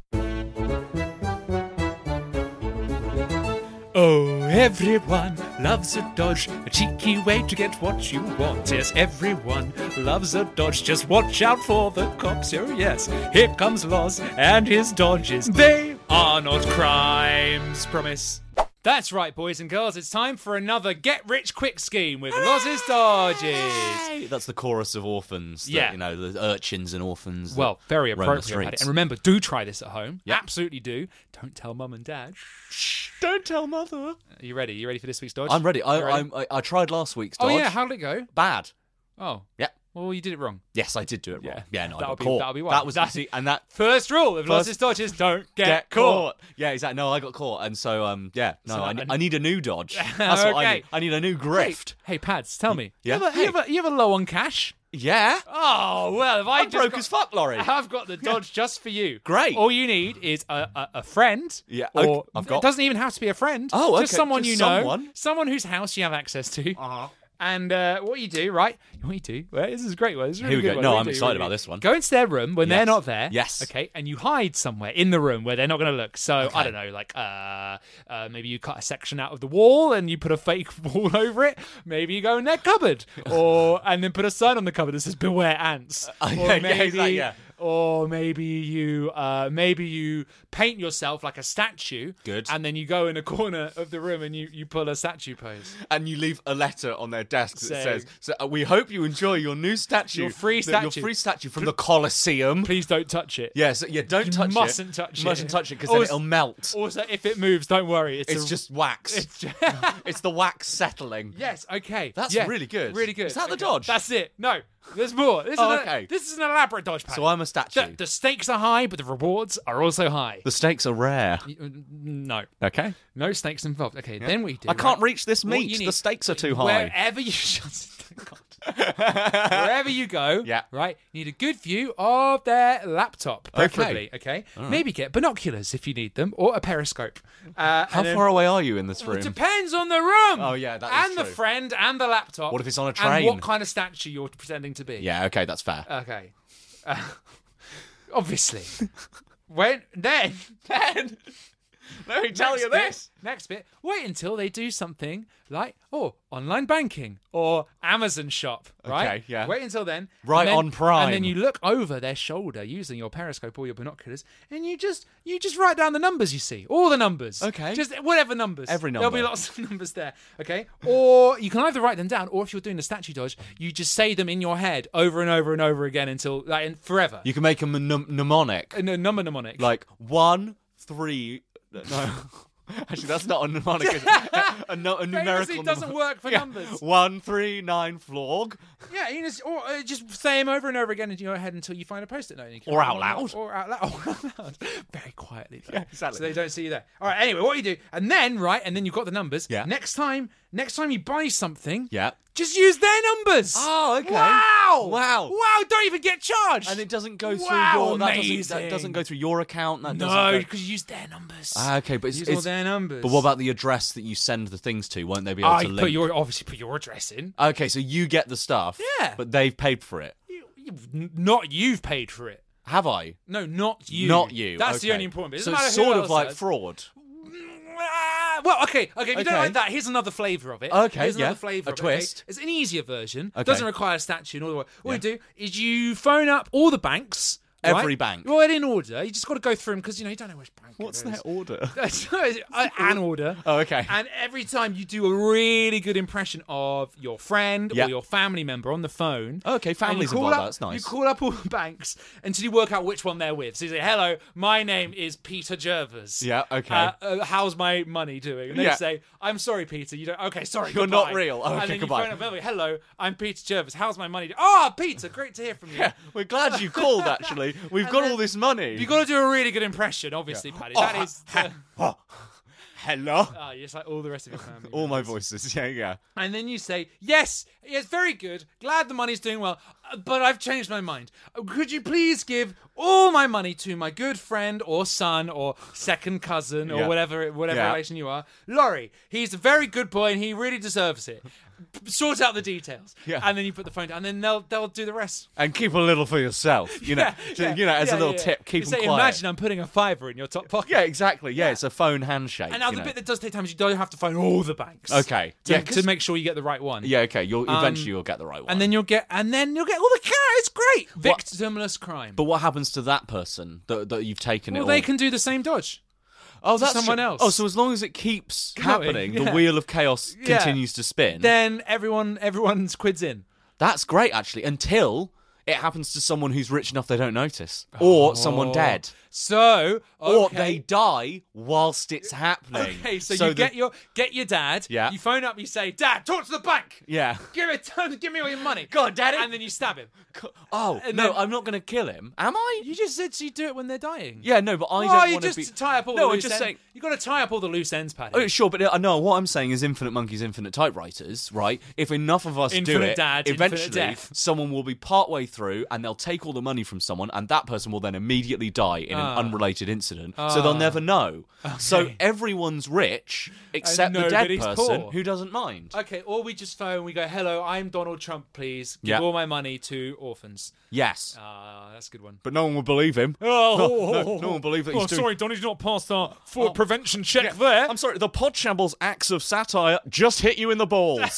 Oh, everyone loves a dodge, a cheeky way to get what you want. Yes, everyone loves a dodge. Just watch out for the cops. Oh, yes. Here comes Loz and his dodges. They are not crimes. Promise. That's right, boys and girls. It's time for another get-rich-quick scheme with Loz's dodges. Hey, that's the chorus of orphans. That, Yeah. you know, the urchins and orphans. that Well, very roam the appropriate. Paddy. streets. And remember, do try this at home. Yeah. Absolutely do. Don't tell mum and dad. Shh, don't tell mother. Are you ready? You ready for this week's dodge? I'm ready. I, You ready? I, I I tried last week's Oh, dodge. yeah. How did it go? Bad. Oh. Yeah. Well, you did it wrong. Yes, I did do it wrong. Yeah. Yeah, no, I That'll got be- caught. that'll be why. That was That- see, and that First rule of First- Loz's dodges, don't get, caught. Yeah, exactly. No, I got caught, and so um, yeah, no, So I, I- ne- I need a new dodge. That's what I Okay. need. I need a new grift. Hey, Pads, tell me. Yeah? You ever, you, Hey. ever, you ever low on cash? Yeah, Oh, well, if I I'm just broke got- as fuck, Laurie. I've got the dodge just for you. Great. All you need is a, a, a friend. Yeah, Or okay, I've got- It doesn't even have to be a friend. Oh, Just okay, someone just you know. someone. Someone whose house you have access to. Uh-huh. And uh, what you do, right? What you do? Well, this is a great one. This is a really Here we good go. one. No, What I'm you do, excited what you about do. this one. Go into their room when they're Yes. not there. Yes. Okay, and you hide somewhere in the room where they're not going to look. So I don't know, like uh, uh, maybe you cut a section out of the wall and you put a fake wall over it. Maybe you go in their cupboard, or and then put a sign on the cupboard that says "Beware ants." Uh, Or yeah, yeah, maybe, exactly, yeah. Or maybe you, uh, maybe you paint yourself like a statue. Good. And then you go in a corner of the room and you, you pull a statue pose. And you leave a letter on their desks that Saying- says, so, uh, "We hope you enjoy your new statue, Your free the- your statue. free statue from the Colosseum." Please don't touch it. Yes, yeah, don't You touch it. mustn't touch You it. mustn't touch it because then Also- it'll melt. Also, if it moves, don't worry. It's, It's a- just wax. It's just, It's the wax settling. yes. Okay. That's Yeah, really good. Really good. Is that the Okay. dodge? That's it. No, there's more. This Oh, is a, okay. This is an elaborate dodge pattern. So I'm a statue. The, the stakes are high, but the rewards are also high. The stakes are rare. No, Okay. no stakes involved. Okay, then we do. I can't right? reach this What meat. you need- The stakes are too high. Wherever you shut God. Wherever you go, Yeah. right, you need a good view of their laptop, preferably, okay? All right. Maybe get binoculars if you need them, or a periscope. Uh, How and then- far away are you in this It room? depends on the room. Oh, yeah, that is And the true. friend and the laptop. What if it's on a And train? what kind of statue you're pretending to be. Yeah, okay, that's fair. Okay. Uh, obviously. when then then Let me next bit, Next bit. Wait until they do something like oh, online banking or Amazon shop, right? Okay, yeah. Wait until then. Right and then- on Prime. And then you look over their shoulder using your periscope or your binoculars, and you just you just write down the numbers you see, all the numbers. Okay. Just whatever numbers. Every There'll be number. lots of numbers there. Okay. Or you can either write them down, or if you're doing the statue dodge, you just say them in your head over and over and over again until like in- forever. You can make them mnem- mnemonic. Uh, no, number mnemonic. Like one, three. No. Actually, that's not a mnemonic. Is it? a, no, a numerical. Famously doesn't mnem- work for Yeah. numbers. One, three, nine, flog. Yeah, you just or uh, just say them over and over again into your head until you find a post-it note. And you can Or write out them loud. Or out loud. Or out loud. Very quietly, though. Yeah, exactly. So they don't see you there. All right. Anyway, what you do, and then right, and then you've got the numbers. Yeah. Next time, next time you buy something. Yeah. Just use their numbers. Oh, okay. Wow. Wow. Wow. Don't even get charged. And it doesn't go through Wow, your. That doesn't, amazing. that doesn't go through your account. That no, doesn't go- because you use their numbers. Ah, okay, but it's, use it's all their numbers. But what about the address that you send the things to? Won't they be able I to put link? your obviously put your address in. Okay, so you get the stuff. Yeah. But they've paid for it. You, you, n- not you've paid for it. Have I? No, not you. Not you. That's the Okay. only important bit. It So doesn't it's matter who sort of else like has. fraud. Ah, well, okay, okay. If you don't Okay. like that, here's another flavour of it. Okay, here's yeah. another flavour A of it, okay? twist. It's an easier version. Okay. Doesn't require a statue and all the way. What Yeah. you do is you phone up all the banks. Every right? bank. Well, in order. You just got to go through them because you know you don't know which bank. What's it is. their order? An order. Oh, okay. And every time you do a really good impression of your friend Yeah. or your family member on the phone. Okay, and family's you call involved, up- that's nice. You call up all the banks until you work out which one they're with. So you say, "Hello, my name is Peter Jervis. Yeah, okay. Uh, uh, how's my money doing?" And they Yeah. say, "I'm sorry, Peter. You don't. Okay, sorry. You're goodbye." not real. Oh, and okay, then goodbye. you phone up, "Hello, hello, I'm Peter Jervis. How's my money doing?" Oh, Peter, great to hear from you. Yeah, we're glad you called, actually. We've And got then- all this money. You've got to do a really good impression, obviously, Paddy. That is. the- Oh, hello. Ah, you're just like all the rest of your family. All my members. voices. Yeah, yeah. And then you say, yes, yes, very good. Glad the money's doing well, uh, but I've changed my mind. Uh, Could you please give all my money to my good friend or son or second cousin or Yeah. whatever whatever Yeah. relation you are, Laurie? He's a very good boy and he really deserves it. Sort out the details. Yeah. And then you put the phone down and then they'll they'll do the rest. And keep a little for yourself. You know, Yeah, So, yeah, you know, as yeah, a little yeah. tip, keep You them say, quiet. imagine I'm putting a fiver in your top pocket. Yeah, exactly. Yeah, it's a phone handshake. And now you the know. bit that does take time is you don't have to phone all the banks. Okay. To, Yeah, 'cause- to make sure you get the right one. Yeah, okay. You'll Um, eventually you'll get the right one. And then you'll get, and then you'll get all the cash. It's great. Victimless crime. But what happens to that person that, that you've taken well, it? they all? can do the same dodge. Oh, to that's someone true. else. Oh, so as long as it keeps Going, happening, yeah. the wheel of chaos Yeah. continues to spin. Then everyone, everyone's quids in. That's great, actually. Until it happens to someone who's rich enough they don't notice, or someone dead, So, or okay. they die whilst it's happening. Okay, so, you the- get your get your dad. Yeah. You phone up. You say, "Dad, talk to the bank. yeah. Give it. Give me all your money. Go on, Daddy. And then you stab him. Oh And no, then- I'm not going to kill him, am I? You just said you do it when they're dying. Yeah, no, but I Oh, don't you want to just be. tie up all no, the I'm loose just ends. saying. You got to tie up all the loose ends, Paddy. Oh, sure, but uh, no, what I'm saying is infinite monkeys, infinite typewriters, right? If enough of us do Infinite it, dad, infinite eventually death. someone will be partway through and they'll take all the money from someone and that person will then immediately die in Ah. an unrelated incident. So they'll never know. So Okay. everyone's rich except the dead nobody's person poor. who doesn't mind. Okay, or we just phone. We go, "Hello, I'm Donald Trump. Please give Yeah. all my money to orphans." Yes. Ah, that's a good one. But no one will believe him. Oh, no, no, no one will believe that he's oh, doing... sorry, Donny's not passed our fraud Oh. prevention check Yeah, there. I'm sorry, the Podshambles acts of satire just hit you in the balls.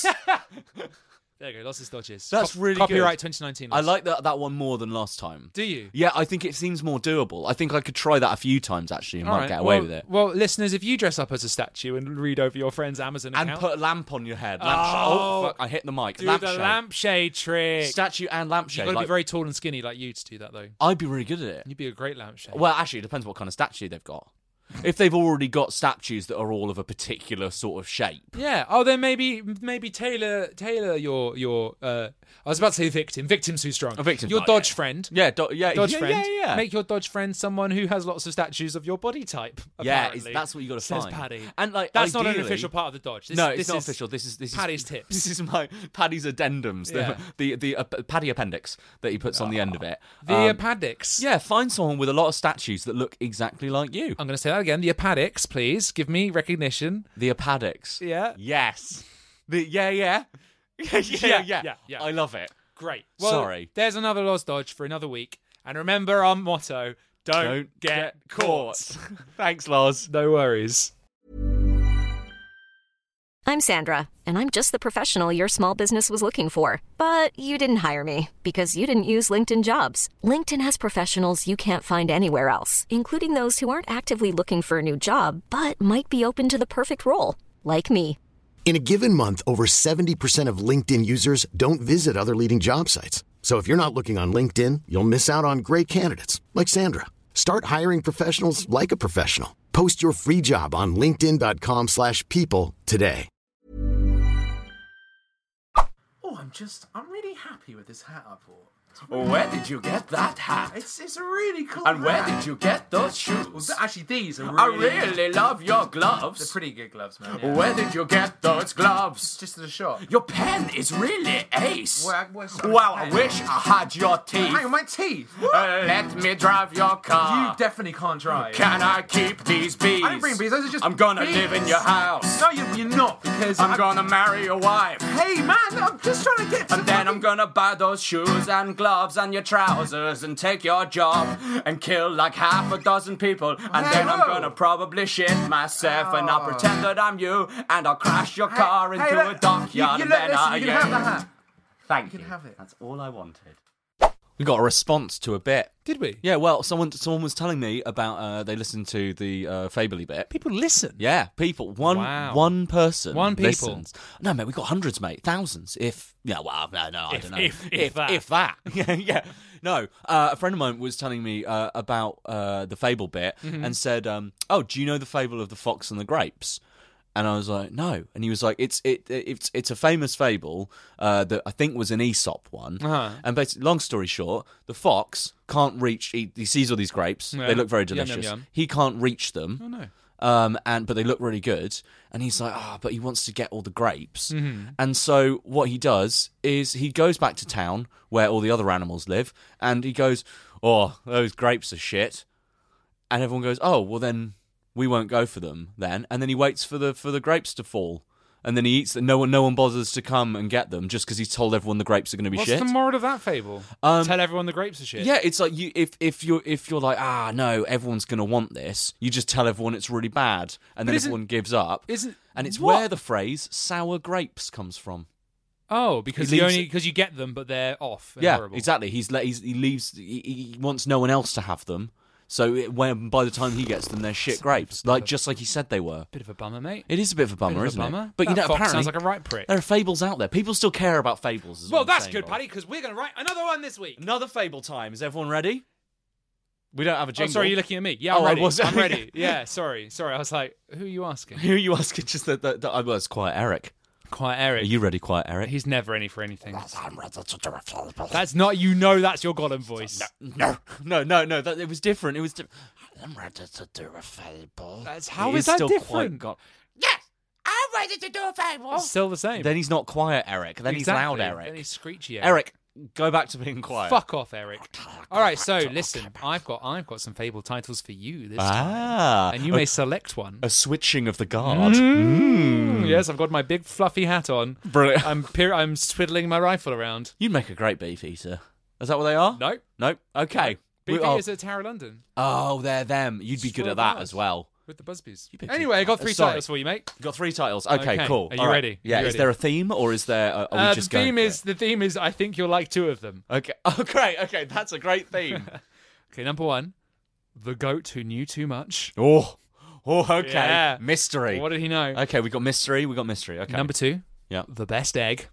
There you go, lots of dodges. That's Co- really Copyright good. twenty nineteen. I like that that one more than last time. Do you? Yeah, I think it seems more doable. I think I could try that a few times actually and All might right, get away well, with it. Well, listeners, if you dress up as a statue and read over your friend's Amazon And account, put a lamp on your head. Lamp Oh. oh, fuck, I hit the mic. do lampshade. the lampshade trick. Statue and lampshade. You've got to like- be very tall and skinny like you to do that, though. I'd be really good at it. You'd be a great lampshade. Well, actually, it depends what kind of statue they've got. If they've already got statues that are all of a particular sort of shape. Yeah. Oh, then maybe maybe tailor tailor your your. Uh, I was about to say victim. Victim's too strong. A victim. Your dodge friend. Yeah, do- yeah, Dodge yeah, friend. yeah, yeah. Make your dodge friend someone who has lots of statues of your body type. Yeah, apparently, it's, that's what you got to says find. Paddy. And like, that's not an ideally- official part of the dodge. This, no, this it's not is official. This is this Paddy's is tips. This is my Paddy's addendums. Yeah. The the, the uh, Paddy appendix that he puts on the end of it. The Um, appendix. Yeah, find someone with a lot of statues that look exactly like you. I'm going to say that again. The appendix, please. Give me recognition. The appendix. Yeah. Yes. The yeah yeah. yeah, yeah, yeah, yeah, yeah. I love it. Great. Well, Sorry. There's another Lost Dodge for another week. And remember our motto, don't, Don't get, caught. Thanks, Loz. No worries. I'm Sandra, and I'm just the professional your small business was looking for. But you didn't hire me because you didn't use LinkedIn Jobs. LinkedIn has professionals you can't find anywhere else, including those who aren't actively looking for a new job, but might be open to the perfect role, like me. In a given month, over seventy percent of LinkedIn users don't visit other leading job sites. So if you're not looking on LinkedIn, you'll miss out on great candidates like Sandra. Start hiring professionals like a professional. Post your free job on linkedin dot com slash people today. Oh, I'm just, I'm really happy with this hat I bought. Where did you get that hat? It's it's a really cool And where hat. did you get those Well, shoes? th- actually, these are I really... really love your They're gloves. pretty good gloves, man. Yeah. Where did you get those gloves? Just at the shop. Your pen is really ace. Well, where's- Wow, I wish I had your teeth. Hang on, my teeth. Uh, let me drive your car. You definitely can't drive. Can I keep these bees? I didn't bring bees, those are just I'm gonna bees. live in your house. No, you, you're not, because... I'm I- gonna marry your wife. Hey, man, I'm just trying to get to And then I'm gonna buy those shoes and gloves and your trousers and take your job and kill like half a dozen people. And Hey, then I'm whoa. gonna probably shit myself and I'll Oh. pretend that I'm you and I'll crash your Hey, car into hey, a look, dockyard you, you, and look, then listen, I you can have the hat. Thank You can have it. That's all I wanted. We got a response to a bit. Did we? Yeah, well, someone someone was telling me about uh, they listened to the uh, Fably bit. People listen. Yeah, people. One Wow. one person. One people. listens. No, mate, we got hundreds, mate, thousands. If yeah, well, no, no, I If- don't know. if- if that. if that. yeah, yeah. No, uh, a friend of mine was telling me uh, about uh, the Fable bit Mm-hmm. and said, um, "Oh, do you know the fable of the fox and the grapes?" And I was like, no. And he was like, it's it it's it's a famous fable uh, that I think was an Aesop one. Uh-huh. And basically, long story short, the fox can't reach. He, he sees all these grapes. Yeah. They look very Yum, yum, delicious. yum. He can't reach them. Oh, no. Um, and but they look really good. And he's like, ah, but he wants to get all the grapes. Mm-hmm. And so what he does is he goes back to town where all the other animals live, and he goes, oh, those grapes are shit. And everyone goes, oh, well then we won't go for them then. And then he waits for the for the grapes to fall, and then he eats them. No one no one bothers to come and get them just because he's told everyone the grapes are going to be What's shit. the moral of that fable? Um, Tell everyone the grapes are shit. Yeah, it's like you if if you're if you're like, ah no, everyone's going to want this, you just tell everyone it's really bad, and But then isn't- everyone gives up. Isn't And it's what? where the phrase "sour grapes" comes from. Oh, because He you leaves- only because you get them, but they're off. And Yeah, horrible. exactly. He's, le- he's he leaves. He, he wants no one else to have them. So it, when by the time he gets them, they're shit grapes, like just like he said they were. Bit of a bummer, mate. It is a bit of a bummer, Bit of a isn't bummer. it? But you That know, fox apparently sounds like a right prick. there are fables out there. People still care about fables. Is Well, what I'm that's saying, good, Bob. Paddy, because we're going to write another one this week. Another fable time. Is everyone ready? We don't have a Oh, jingle. sorry, you're looking at me. Yeah, I'm Oh, I ready. was- I'm ready. Yeah, sorry, sorry. I was like, who are you asking? Who are you asking? Just that, that, that I was quiet, Eric. Quiet Eric. Are you ready, quiet, Eric? He's never ready for anything. I'm ready to do a fable. That's not. You know, that's your Gollum voice. No, no, no, no. That, it was different. It was. Di- I'm ready to do a fable. That's- how It is that still different? Quite go- yes, I'm ready to do a fable. It's still the same. Then he's not quiet, Eric. Then he's loud, Exactly. Eric. Then he's screechy, Eric. Eric, go back to being quiet. Fuck off, Eric. All right, so listen, I've got I've got some fable titles for you this time, Ah, and you a, may select one. a switching of the guard. Mm, Yes, I've got my big fluffy hat on. Brilliant. I'm peer- I'm twiddling my rifle around. You'd make a great beef eater. Is that what they are? No, No. Okay. Big We- oh, is at Tower London oh, they're them. You'd be It's good full at of that bars. as well. with the Busbies. You picked Anyway, I got it. three Sorry. titles for you, mate. You've got three titles. Okay, Okay. cool. Are you All right. ready? Yeah. Are you Is ready? there a theme, or is there? Uh, are we Uh, just the going theme for is it? the theme is I think you'll like two of them. Okay. Oh, great. Okay, that's a great theme. Okay, number one, the goat who knew too much. oh. Oh. Okay. Yeah. Mystery. What did he know? Okay, we got mystery. We got mystery. Okay. Number two, Yeah. the best egg.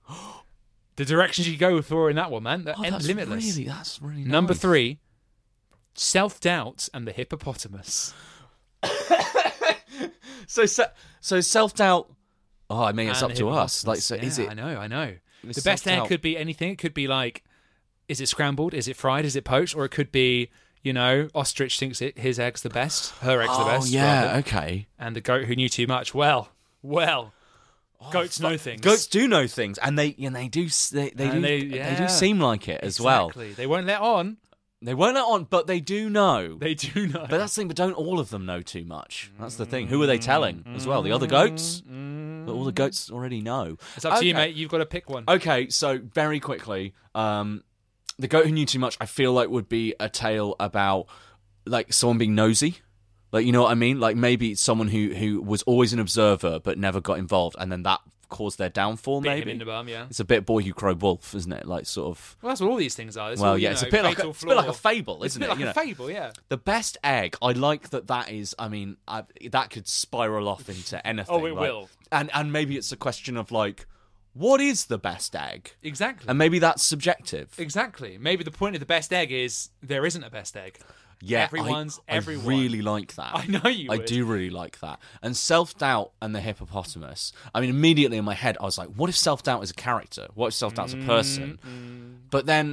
The directions you go for in that one, man, they're Oh, end- that's limitless. really. That's really. Number nice. three, self doubt and the hippopotamus. so so, so self doubt. Oh, I mean, it's And up to us. Like, so yeah, is it? I know, I know. It's The best egg self-doubt. could be anything. It could be like, is it scrambled? Is it fried? Is it poached? Or it could be, you know, ostrich thinks it, his egg's the best, her egg's the Oh best. yeah, rather. okay. And the goat who knew too much. Well, well, goats know things. Goats do know things, and they and they do s- they they And do they- they, yeah. do seem like it as well. Exactly. They won't let on. They won't let on, but they do know. They do know. But that's the thing. But don't all of them know too much? That's the thing. Who are they telling as well? The other goats? But all the goats already know. It's up to you, Okay. mate. You've got to pick one. Okay, so very quickly, um, the goat who knew too much, I feel like would be a tale about like someone being nosy. Like, you know what I mean? Like maybe it's someone who who was always an observer but never got involved, and then that caused their downfall. Bit him Maybe in the bum, yeah. it's a bit boy who cried wolf, isn't it? Like sort of. Well, that's what all these things are. It's Well, all, you yeah, it's a know, bit like a, fatal it's a bit like a flaw. fable, It's a isn't bit it? like You a know? fable, yeah. The best egg, I like that. That is, I mean, I, that could spiral off into anything. Oh, it like- will. And and maybe it's a question of like, what is the best egg? Exactly. And maybe that's subjective. Exactly. Maybe the point of the best egg is there isn't a best egg. Yeah, Everyone's I, everyone. I really like that. I know you I would. do really like that. And self doubt and the hippopotamus. I mean, immediately in my head, I was like, what if self doubt is a character? What if self doubt's a person? But then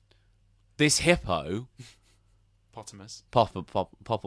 this hippo, Potamus. pop, pop, pop,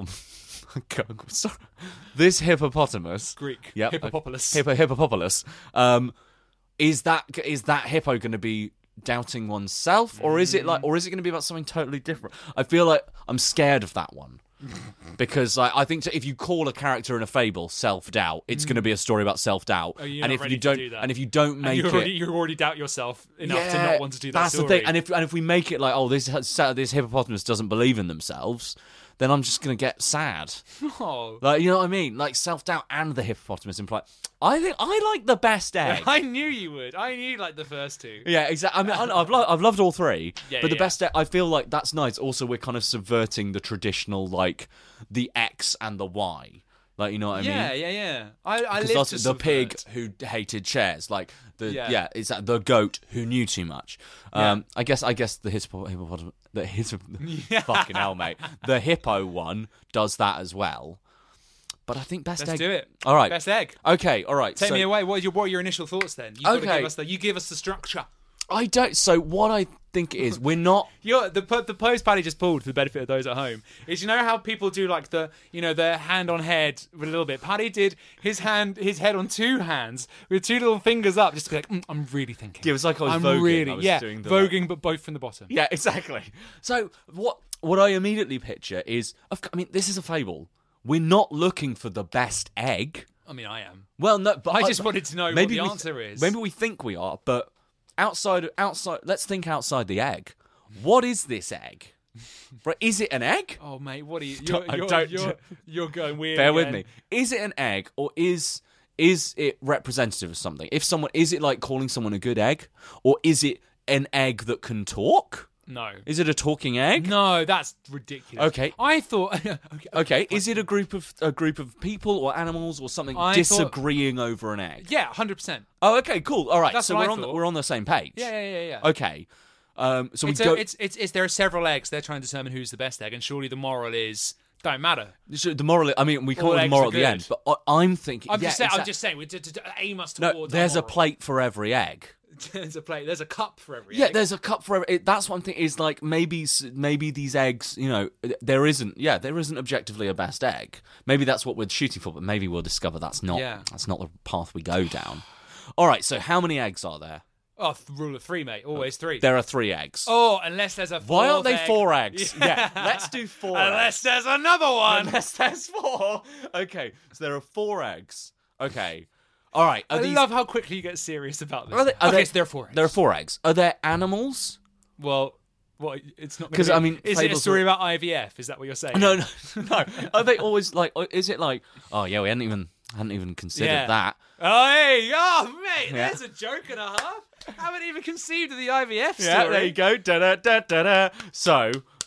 pop sorry, this hippopotamus, Greek. Yep. Hippopopolis. Hippo, hippopopolis. Um, is that is that hippo going to be doubting oneself, or is it like, or is it going to be about something totally different? I feel like I'm scared of that one because like, I think if you call a character in a fable self doubt, it's going to be a story about self doubt. Oh, you're and not if ready you to don't, do that. and if you don't And make you it, already, you already doubt yourself enough to not want to do that that's story. the thing. And if and if we make it like, oh, this this hippopotamus doesn't believe in themselves, then I'm just going to get sad. Oh. Like, you know what I mean? Like self doubt and the hippopotamus imply. I think I like the best egg. I knew you would. I knew like the first two. Yeah, exactly. I mean, I- I've lo- I've loved all three, Yeah, but the yeah, best egg, I feel like that's nice. Also, we're kind of subverting the traditional like the X and the Y. Like, you know what I yeah, mean? yeah, yeah. I, I Because live that's to the subvert. pig who hated chairs, like the Yeah. yeah, it's that the goat who knew too much. Um, I guess I guess the hippo, hippopotamus, the his, fucking hell, mate, the hippo one does that as well. But I think best Let's egg. do it. All right, Best egg. Okay, all right. Take so me away. What are your what are your initial thoughts then? You've got to Okay. give us the you give us the structure. I don't. So what I think it is, we're not. You're, the po- the pose Paddy just pulled for the benefit of those at home is, you know how people do like the, you know, their hand on head with a little bit. Paddy did his hand his head on two hands with two little fingers up, just to be like, mm, I'm really thinking. Yeah, it was like I was I'm voguing. really I was yeah doing the, voguing, but both from the bottom. Yeah, exactly. So what what I immediately picture is, of c- I mean, this is a fable. We're not looking for the best egg. I mean, I am. Well, no, but I just wanted to know what maybe the we answer is. Maybe we think we are, but outside, outside. Let's think outside the egg. What is this egg? Right? Is it an egg? Oh mate, what are you? You're, Don't- you're, don't- you're, you're going weird. Bear with again. me. Is it an egg, or is is it representative of something? If someone, is it like calling someone a good egg, or is it an egg that can talk? No. Is it a talking egg? No, that's ridiculous. Okay. I thought. okay, Okay, is it a group of a group of people or animals or something I thought- disagreeing over an egg? Yeah, hundred percent. Oh, okay, cool. All right, That's so what we're I on the, thought. we're on the same page. Yeah, yeah, yeah, yeah. Okay. Um, so It's, we a, go. it's it's it's there are several eggs. They're trying to determine who's the best egg, and surely the moral is don't matter. so the moral. I mean, we come All up with the eggs moral are at the good. end, but I, I'm thinking. I'm yeah, just saying. I'm exact- just saying. We to, to, to aim us No, towards. there's our a moral. plate for every egg. There's a plate. There's a cup for every. Yeah, egg. there's a cup for every. It, that's one thing. Is like maybe s- maybe these eggs. You know, there isn't. Yeah, there isn't objectively a best egg. Maybe that's what we're shooting for, but maybe we'll discover that's not. Yeah. That's not the path we go down. All right. So how many eggs are there? Oh, th- rule of three, mate. Always three. There are three eggs. Oh, unless there's a. Why aren't they fourth egg. four eggs? Yeah, let's do four Unless eggs. there's another one. Unless there's four. Okay, so there are four eggs. Okay. All right. Are I these, love how quickly you get serious about this. Are they, are okay, they- so there are four eggs. There are four eggs. Are there animals? Well, what? It's not 'Cause, because I mean, is it a fables story are- about I V F? Is that what you're saying? No, no, no. Are they always like? Is it like? Oh yeah, we hadn't even hadn't even considered Yeah. that. Oh, hey, oh, mate, Yeah. there's a joke and a half. Haven't even conceived of the I V F story. Yeah, there you go. Da da da da da. So,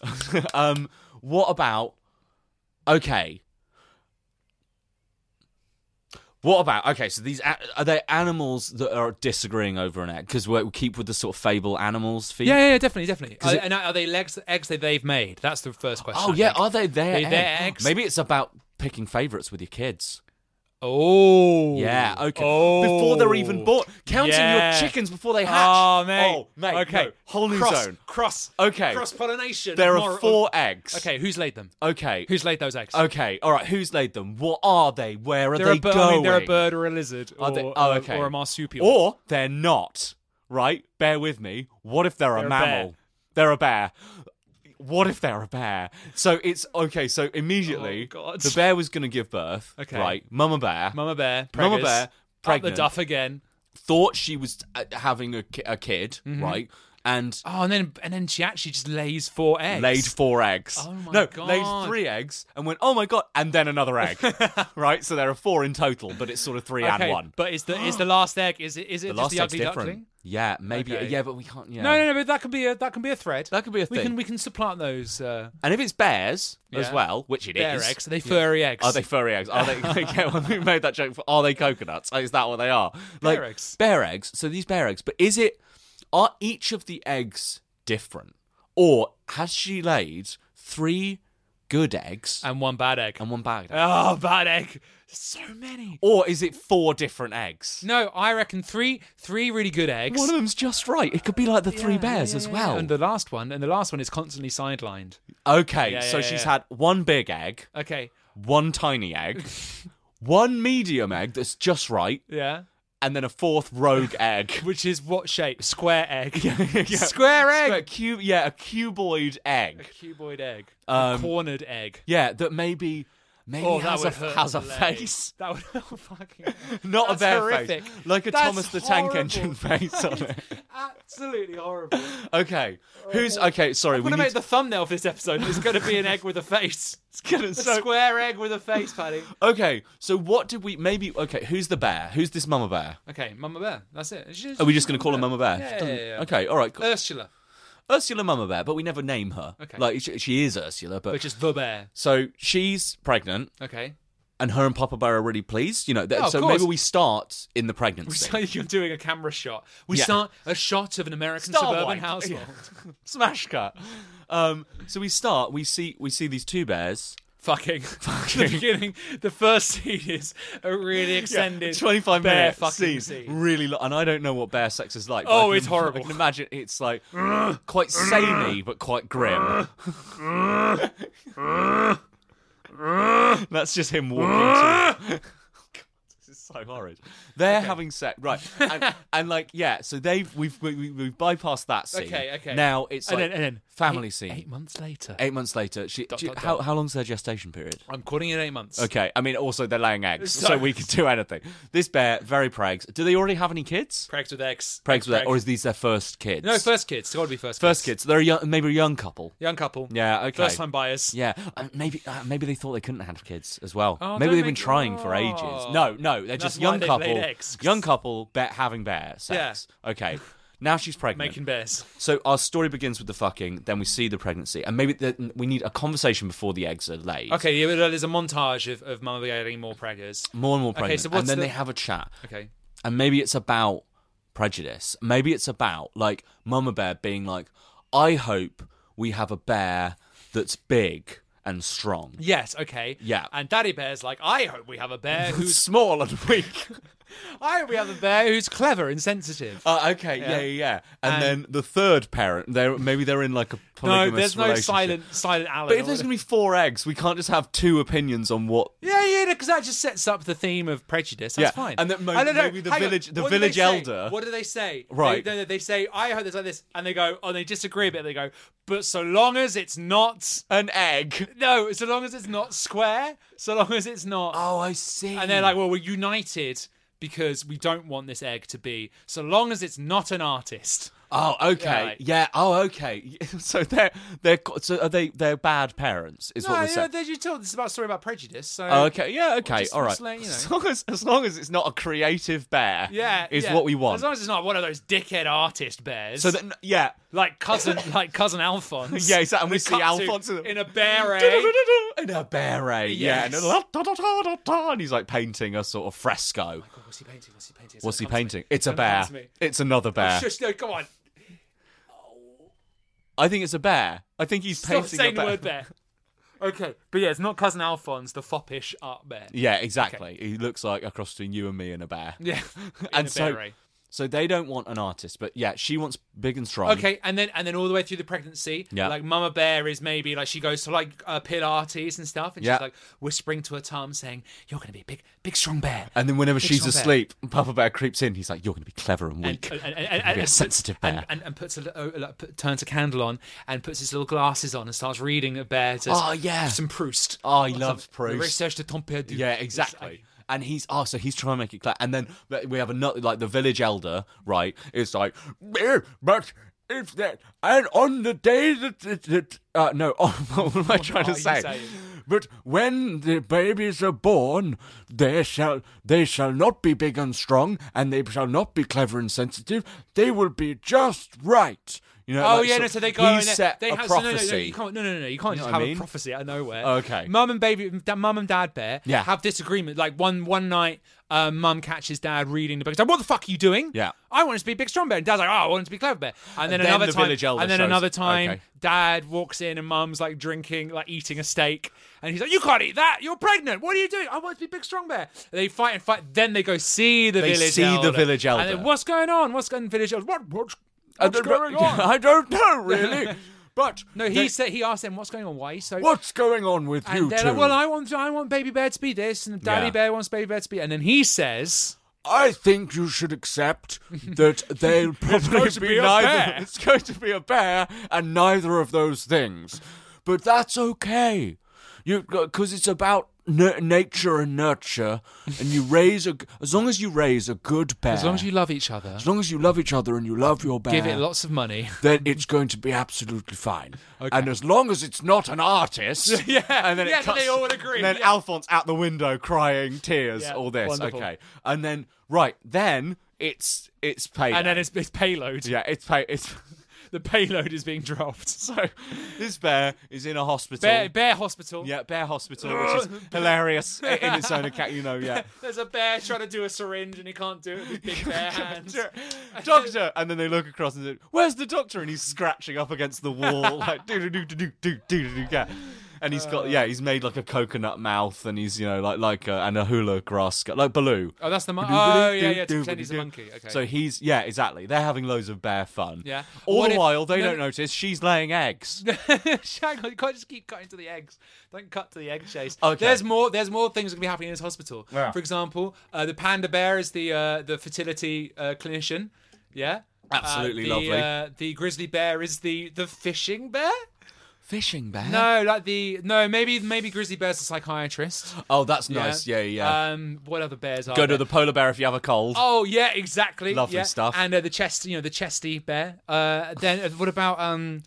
um, what about? Okay. What about? Okay, so these a- are they animals that are disagreeing over an egg? Because we keep with the sort of fable animals theme. Yeah, yeah, yeah, definitely, definitely. 'Cause Are, it- and are they legs, eggs that they've made? That's the first question. Oh I yeah, think. are they their They- egg? their eggs? Maybe it's about picking favourites with your kids. Oh. Yeah, okay. Oh. Before they're even born. Counting Yeah. your chickens before they hatch. Oh, mate. Oh, mate. Okay. No, whole new cross, zone. Cross. Okay. Cross-pollination. There More- are four eggs. Okay, who's laid them? Okay. Who's laid those eggs? Okay, all right. Who's laid them? What are they? Where are They're they a bird, going? I mean, they're a bird or a lizard. Or, Are they- oh, uh, okay. or a marsupial. Or they're not. Right? Bear with me. What if they're, They're a a mammal? bear. They're a bear. What if they're a bear? So it's okay. So immediately, Oh, God. the bear was going to give birth. Okay. Right, Mama Bear. Mama bear. Mama preggers, bear. Up Pregnant. the duff again. Thought she was uh, having a, ki- a kid. Mm-hmm. Right, and Oh, and then and then she actually just lays four eggs. laid four eggs. Oh my no, God. laid three eggs and went, oh my god, and then another egg. Right, so there are four in total, but it's sort of three Okay, and one. but is the is the last egg? Is it is it The just last the egg's ugly different. duckling? Yeah, maybe. Okay. Yeah, but we can't. Yeah. No, no, no. But that can be a that can be a thread. That could be a We thing. can we can supplant those uh, And if it's bears as Yeah. well, which it is, bear eggs. Are they furry eggs? Are they furry eggs? Are they? Okay, well, we made that joke. For, are they coconuts? Is that what they are? Bear like, eggs. Bear eggs. So these bear eggs. But is it? Are each of the eggs different, or has she laid three good eggs and one bad egg? and one bad egg? Oh, bad egg. So many. Or is it four different eggs? No, I reckon three three really good eggs. One of them's just right. It could be like the three Yeah, bears yeah, as yeah, well. yeah. And the last one, and the last one is constantly sidelined. Okay, Yeah, so yeah, she's yeah. had one big egg, Okay. one tiny egg, one medium egg that's just right, Yeah. and then a fourth rogue egg. Which is what shape? Square egg. Yeah. Square egg. Square, cube, yeah, a cuboid A egg. cuboid egg. Um, a cornered egg. Yeah, that maybe maybe Oh, that has, would a, hurt has a the leg. face. That would oh, fucking. Not That's a bear horrific. face. Like a That's Thomas the Tank horrible. Engine face on it. Absolutely horrible. Okay. Who's okay, sorry, I'm we gonna need make the thumbnail for this episode. It's gonna be an egg with a face. It's gonna A so square egg with a face, Paddy. Okay, so what did we maybe okay, who's the bear? Who's this mama bear? Okay, Mama Bear. That's it. She's- Are we she's just gonna call her Mama Bear? Yeah, Doesn't- yeah, yeah. Okay, all right. Cool. Ursula, Ursula Mama Bear, but we never name her. Okay. Like she, she is Ursula, but which is the bear. so she's pregnant, Okay. and her and Papa Bear are really pleased. You know, th- Oh, of so course. maybe we start in the We pregnancy. start, you're doing a camera shot. We Yeah. start a shot of an American Star suburban wipe. household. Yeah. Smash cut. Um, so we start. We see we see these two bears. Fucking. The beginning, the first scene is a really extended twenty-five bear minute fucking scene, scene. really, lo- and I don't know what bear sex is like. but Oh, I can- it's horrible. I can imagine it's like quite samey but quite grim. That's just him walking. to... This is so horrid. They're having sex, right? And, and like, yeah. So they've we've we, we've bypassed that scene. Okay, okay. Now it's And like then, and then family eight, scene. Eight months later. Eight months later, she, Dot, she- dot, how dot. how long's their gestation period? I'm calling it eight months. Okay, I mean, also they're laying eggs, so, So- we could do anything. This bear, very pregs. Do they already have any kids? Pregs with eggs. Pregs Eggs with, preg. or is these their first kids? No, first kids. It's got to be first. first kids. They're a young, maybe a young couple. Young couple. Yeah, okay. First time buyers. Yeah, uh, maybe uh, maybe they thought they couldn't have kids as well. Oh, maybe don't they've been make- trying for ages. Oh. No, no, they're That's just why young they've couple. laid eggs. Young couple be- having bear sex. Okay. Now she's pregnant. Making bears. So our story begins with the fucking, then we see the pregnancy, and maybe the, we need a conversation before the eggs are laid. Okay, yeah, but there's a montage of, of Mama Bear getting more preggers. More and more Okay, pregnant, so and what's then the- they have a chat. Okay. And maybe it's about prejudice. Maybe it's about, like, Mama Bear being like, I hope we have a bear that's big and strong. Yes, okay. Yeah. And Daddy Bear's like, I hope we have a bear Who's who's small and weak. I hope we have a bear who's clever and sensitive. Uh, okay, yeah, Yeah. yeah, yeah. And, And- then the third parent, they're maybe they're in like a no, polygamous there's no relationship. silent silent Alan. But if there's gonna be four eggs, we can't just have two opinions on what. Yeah, yeah, because that just sets up the theme of prejudice. That's Yeah, fine. and then mo- I don't know, maybe the hang on. village- the What do they village say? elder- What do they say? Right. They, they, they say, I hope there's like this, and they go, oh, they disagree a bit. They go, but so long as it's not, An egg. no, so long as it's not square, so long as it's not, Oh, I see. and they're like, well, we're united because we don't want this egg to be, so long as it's not an artist. Oh, okay. Yeah, Yeah. like- Oh, okay. So they're they're so are they they're bad parents? Is No, what we're yeah, saying. they you told this is about a story about prejudice. So Oh, okay. Yeah. Okay. just- All right. just let you know. As long as as long as it's not a creative bear. yeah, Is yeah. what we want. As long as it's not one of those dickhead artist bears. So that yeah. like cousin, like cousin Alphonse. Yeah, exactly. And we They see cut to Alphonse in a- in a beret. In a beret, yeah, and, Yes. da, da, da, da, da, da, and he's like painting a sort of fresco. What's he painting? What's he painting? It's What's he gonna come to painting? me. It's a gonna come bear. to me. It's another bear. Oh, shush, no, come on. I think it's a bear. I think he's Stop painting saying a the bear. word bear. Okay, but yeah, it's not Cousin Alphonse, the foppish art bear. Yeah, exactly. Okay. He looks like a cross between you and me and a bear. Yeah, and a so, beret. so they don't want an artist, but yeah, she wants big and strong. Okay, and then and then all the way through the pregnancy, yeah. like Mama Bear is maybe like she goes to like uh, Pilates and stuff, and yeah. she's like whispering to her Tom, saying, "You're going to be a big, big, strong bear." And then whenever big, she's asleep, bear. Papa Bear creeps in. He's like, "You're going to be clever and weak. And, and, and, and, and, and be a and sensitive puts, bear." And, and, and puts a, uh, like, put, turns a candle on and puts his little glasses on and starts reading a bear. Says, oh yeah, some Proust. Oh, he loves Proust. Recherche de temps perdu. Yeah, exactly. And he's oh, so he's trying to make it clear. And then we have another, like the village elder, right? It's like, but if that, and on the day that, that, that uh, no, oh, what am I trying to say? But when the babies are born, they shall they shall not be big and strong, and they shall not be clever and sensitive. They will be just right. You know, oh like, yeah, so no. So they go he and set they a have prophecy. So no, no, no, you can't. No, no, no. You can't You know just what have I mean? a prophecy out of nowhere. Okay. Mum and baby, mum and dad bear Yeah. have disagreement. Like one one night, uh, mum catches dad reading the book. He's like, "What the fuck are you doing?" Yeah. I want it to be big strong bear. And dad's like, "Oh, I want it to be clever bear." And then, And then another the time, village elder and then shows- another time, okay. dad walks in and mum's like drinking, like eating a steak, and he's like, "You can't eat that. You're pregnant. What are you doing?" "I want it to be big strong bear." And they fight and fight. Then they go see the They village. see the elder. village elder. And then, what's going on? What's going on? Village elder? What? What's, I what's don't- going on? I don't know really. But No, he they- said he asked them what's going on. Why are you so? what's going on with And you they're two? like, well, I want, I want Baby Bear to be this, and Daddy Yeah. Bear wants Baby Bear to be, and then he says, I think you should accept that they'll probably going to be, be a neither. bear. It's going to be a bear and neither of those things, but that's okay. You because it's about n- nature and nurture, and you raise a as long as you raise a good bear. as long as you love each other, as long as you love each other and you love your bear, give it lots of money. then it's going to be absolutely fine. Okay. And as long as it's not an artist, Yeah, and then yeah, it so cuts, they all would agree, And then yeah. Alphonse out the window crying, tears, Yeah, all this. wonderful. Okay, and then right then it's it's paid. And then it's, it's payload. yeah, it's pay. It's The payload is being dropped. so this bear is in a hospital. Bear, bear hospital. Yeah, bear hospital, which is hilarious in its own account. You know, yeah. There's a bear trying to do a syringe and he can't do it with his big bare hands. Doctor, and then they look across and say, "Where's the doctor?" And he's scratching up against the wall, like do do do do do do do do. And he's got yeah, he's made like a coconut mouth, and he's you know like like a, and a hula grass sc- like Baloo. Oh, that's the monkey. Oh, yeah, yeah. To pretend he's a monkey. Okay. So he's yeah, exactly. They're having loads of bear fun. Yeah. All What the if- while they no- don't notice she's laying eggs. Hang on, you can't just keep cutting to the eggs. Don't cut to the egg chase. Okay. There's more. There's more things that can be happening in this hospital. Yeah. For example, uh, the panda bear is the uh, the fertility uh, clinician. Yeah. Absolutely uh, the, lovely. Uh, the grizzly bear is the the fishing bear. Fishing bear. No, like the no. Maybe maybe grizzly bear's a psychiatrist. Oh, that's nice. Yeah, yeah. Um, what other bears are Go to there? the polar bear if you have a cold. Oh yeah, exactly. Lovely yeah. stuff. And uh, the chest, you know, the chesty bear. Uh, then uh, what about um,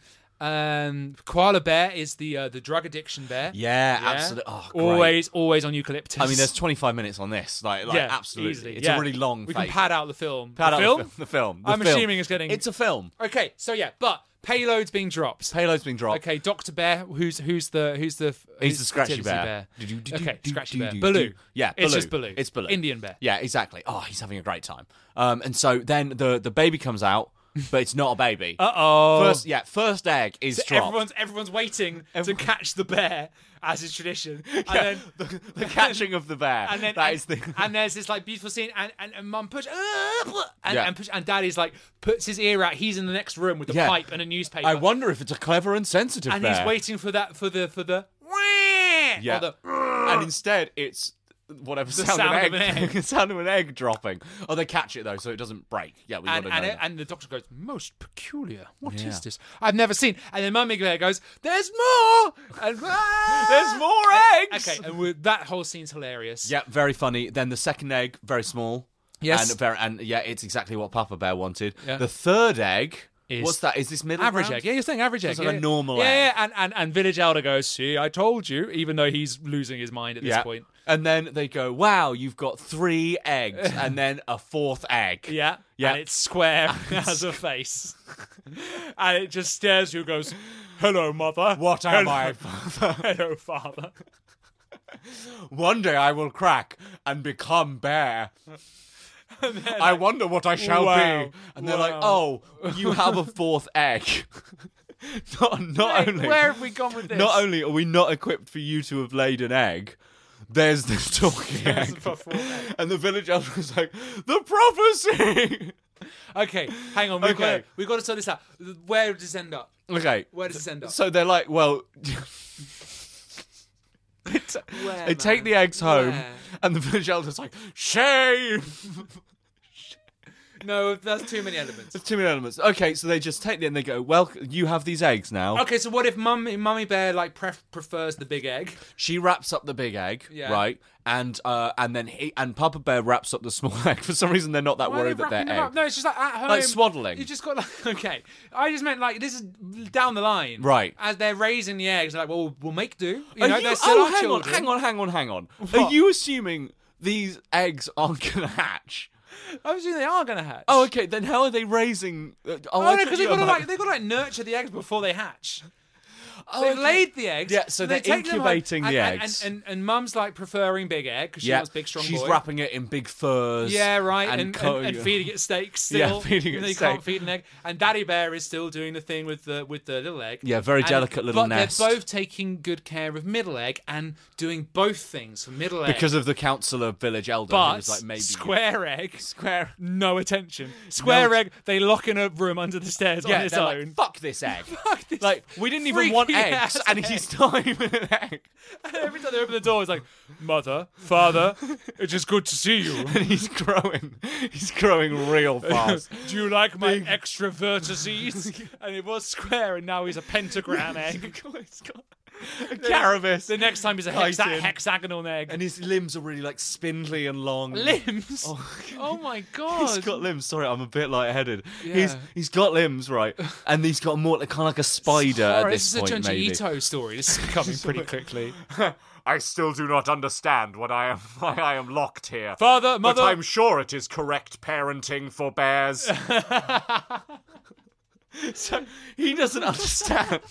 um, koala bear is the uh, the drug addiction bear. Yeah, absolutely. Oh, great. Always, always on eucalyptus. I mean, there's twenty-five minutes on this. Like, like yeah, absolutely. easily. It's yeah. a really long. We fake. can pad out the film. Pad the out film. The, fi- the film. The I'm film. assuming it's getting. It's a film. Okay, so yeah, but payload's being dropped. Payload's been dropped. Okay, Doctor Bear, who's who's the who's the He's who's the scratchy fertility bear. Okay, scratchy bear. Do-do-do-do-do-do. Baloo. Yeah, It's Baloo. just Baloo. It's Baloo. Indian bear. Yeah, exactly. Oh, he's having a great time. Um, and so then the the baby comes out, but it's not a baby. Uh oh. First, yeah, first egg is So dropped. everyone's everyone's waiting to catch the bear as is tradition, and Yeah, then the, the catching of the bear. and then that and, is the. and there's this like beautiful scene, and and, and mum push, uh, and Yeah. and, push, and daddy's like puts his ear out. He's in the next room with the Yeah. pipe and a newspaper. I wonder if it's a clever and sensitive and bear. he's waiting for that for the for the Yeah. or the and instead it's whatever The sound, sound of, of an egg, egg. the sound of an egg dropping. Oh, they catch it though, so it doesn't break. Yeah, we and got to and, know. it, and the doctor goes, most peculiar. What is Yeah. this? I've never seen. And then Mummy Claire goes, there's more. And There's more eggs. Okay, and we're, that whole scene's hilarious. Yeah, very funny. Then the second egg, very small. Yes. And very, and yeah, it's exactly what Papa Bear wanted. Yeah. The third egg. Is What's that? Is this middle Average ground? egg. Yeah, you're saying average egg. it's like yeah. a normal yeah, egg. Yeah, and, and, and Village Elder goes, see, I told you, even though he's losing his mind at this Yeah. point. And then they go, wow, you've got three eggs, and then a fourth egg. Yeah. Yeah. And it's square as a face. And it just stares you and goes, hello, mother. What am Hello. I, Father? Hello, father. One day I will crack and become bear. I wonder what I shall Wow. be. And they're like, Wow. oh, you have a fourth egg. not not Wait, only where have we gone with this? Not only are we not equipped for you to have laid an egg, there's this talking There's egg. the fourth egg. And the village elder was like, the prophecy! Okay, hang on. We've, Okay. got, we've got to sort this out. Where does this end up? Okay. Where does this end up? So they're like, well... they t- Where, they take man? the eggs home, Where? and the village elder's like, shame! No, that's too many elements. There's too many elements. Okay, so they just take them and they go, well, you have these eggs now. Okay, so what if Mummy, Mummy Bear like pref- prefers the big egg? She wraps up the big egg, Yeah. right? And uh, and then he and Papa Bear wraps up the small egg. For some reason, they're not that Why are worried they that they're wrapping egg. them up? No, it's just like at home. Like swaddling. You just got like okay. I just meant like this is down the line, Right. As they're raising the eggs, they're like, well, we'll make do. You Are know, you- they're still oh, our hang children. on, hang on, hang on, hang on. Are What? you assuming these eggs aren't going to hatch? I was assuming they are gonna hatch. Oh, okay. Then how are they raising? Uh, Oh, I no, thought because you they've got to were like they've got to like nurture the eggs before they hatch. Oh, They've okay. laid the eggs. Yeah, so and they they're take them home, incubating and, the and, eggs. And, and, and Mum's like preferring big egg because she Yeah, wants big strong she's boy. wrapping it in big furs. Yeah, right, And, and, co- and, and feeding it steak still. Yeah, feeding even it though you steak. can't feed an egg. And Daddy Bear is still doing the thing with the with the little egg. Yeah, very And- delicate little but nest. they're both taking good care of middle egg and doing both things for middle egg. Because of the councillor village elder, but who was like, maybe square egg, square. no attention. Square No. egg, they lock in a room under the stairs Yeah, on its they're own. like, fuck this egg. Fuck this Like, we didn't even want freaky eggs, ass and egg. he's not even an egg. And every time they open the door, it's like, Mother, Father, it's just good to see you. And he's growing. He's growing real fast. Do you like my extra vertices? And it was square, and now he's a pentagram egg. He's got a carapace. The next time he's a hexa- Chitin. hexagonal egg. And his limbs are really like spindly and long. Limbs? Oh. Oh, my god. He's got limbs. Sorry, I'm a bit lightheaded. Yeah. He's he's got limbs, right? And he's got more like, kind of like a spider at Sorry, this, this point, is a Junji maybe. Ito story. This is becoming pretty quickly. I still do not understand what I am, why I am locked here. Father, mother. But I'm sure it is correct parenting for bears. So he doesn't understand.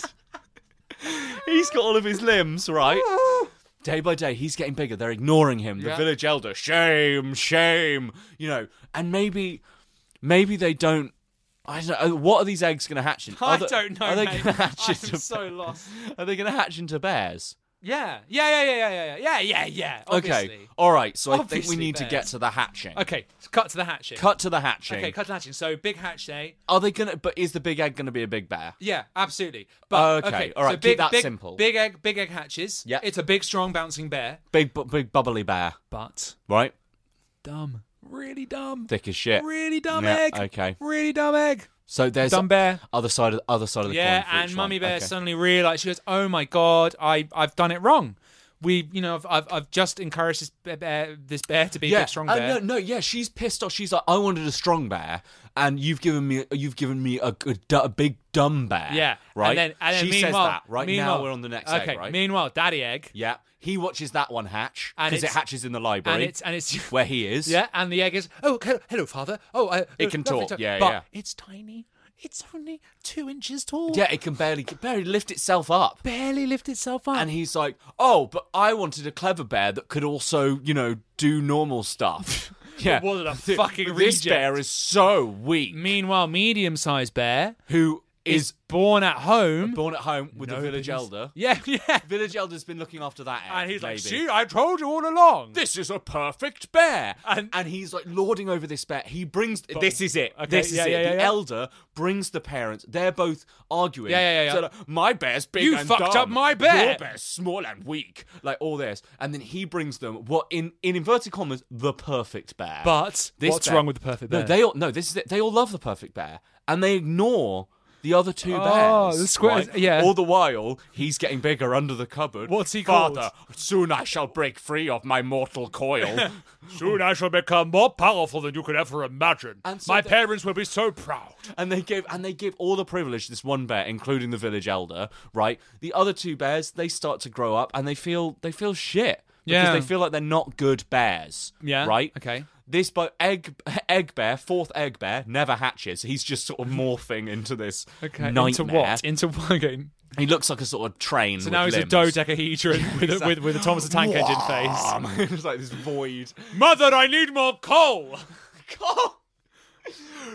He's got all of his limbs, right? Day by day, he's getting bigger. They're ignoring him. The Yeah. village elder, shame, shame. You know, and maybe, maybe they don't. I don't know. What are these eggs going to hatch into? I Are they- don't know, Are they mate. going to hatch I'm into? so lost. Are they going to hatch into bears? Yeah. Yeah, yeah, yeah, yeah, yeah, yeah, yeah, yeah. Obviously. Okay. All right. So I think Obviously we need to get bears. to the hatching. Okay, so cut to the hatching. Cut to the hatching. Okay, cut to the hatching. So, big hatch day. Are they gonna? But is the big egg gonna be a big bear? Yeah, absolutely. But Okay, okay, all right, so keep big, that big, simple. Big egg, big egg hatches. Yeah. It's a big, strong, bouncing bear. Big, bu- big bubbly bear, But right? dumb. Really dumb. Thick as shit. Really dumb Yeah, egg. okay. Really dumb egg. So there's Dumb bear. other side of other side of the Yeah, coin. for and each Mummy one. Bear Okay. suddenly realised, she goes, oh my god, I, I've done it wrong. We, you know, I've, I've, I've just encouraged this bear, this bear to be a Yeah, big, strong uh, bear. no, no, yeah, she's pissed off. She's like, I wanted a strong bear, and you've given me, you've given me a, a, du- a big dumb bear. Yeah, right. And then, and then she says meanwhile, that. Right meanwhile, now, we're on the next okay, egg, right? Meanwhile, Daddy Egg, Yeah, he watches that one hatch And because it it's- hatches in the library, and it's and it's where he is. yeah, and the egg is, oh, hello, hello father. Oh, uh, It can lovely talk, to- yeah, but yeah. it's tiny. It's only two inches tall. yeah, it can barely barely lift itself up. barely lift itself up. And he's like, oh, but I wanted a clever bear that could also, you know, do normal stuff. Yeah. was it a Th- fucking This reject? bear is so weak. Meanwhile, medium-sized bear Who is is born at home. born at home with the Nobody's- village elder. Yeah, yeah. Village elder's been looking after that egg, And he's like, maybe. see, I told you all along. This is a perfect bear. And- And, he's like lording over this bear. He brings. this is it. Okay, this is yeah, it. yeah, yeah, the yeah. elder brings the parents. They're both arguing. Yeah, yeah, yeah, So yeah. like, my bear's big You and fucked dumb. up my bear. Your bear's small and weak. Like all this. And then he brings them what, in, in inverted commas, the perfect bear. But This what's bear- wrong with the perfect bear? No, they all, no, this is it. They all love the perfect bear. And they ignore the other two Oh, bears. the squares- right? yeah. All the while, he's getting bigger under the cupboard. What's he Father, called? soon I shall break free of my mortal coil. Soon I shall become more powerful than you could ever imagine. And so My the- parents will be so proud. and they give and they give all the privilege to this one bear, including the village elder, right? The other two bears, they start to grow up and they feel they feel shit. Because Yeah. they feel like they're not good bears. Yeah, Right? okay. This bo- egg egg bear, fourth egg bear, never hatches. He's just sort of morphing into this Okay. nightmare. Into what? Into what again? He looks like a sort of train. So with now he's limbs. a dodecahedron with, a, with, with a Thomas the Tank Engine face. It's like this void. Mother, I need more coal.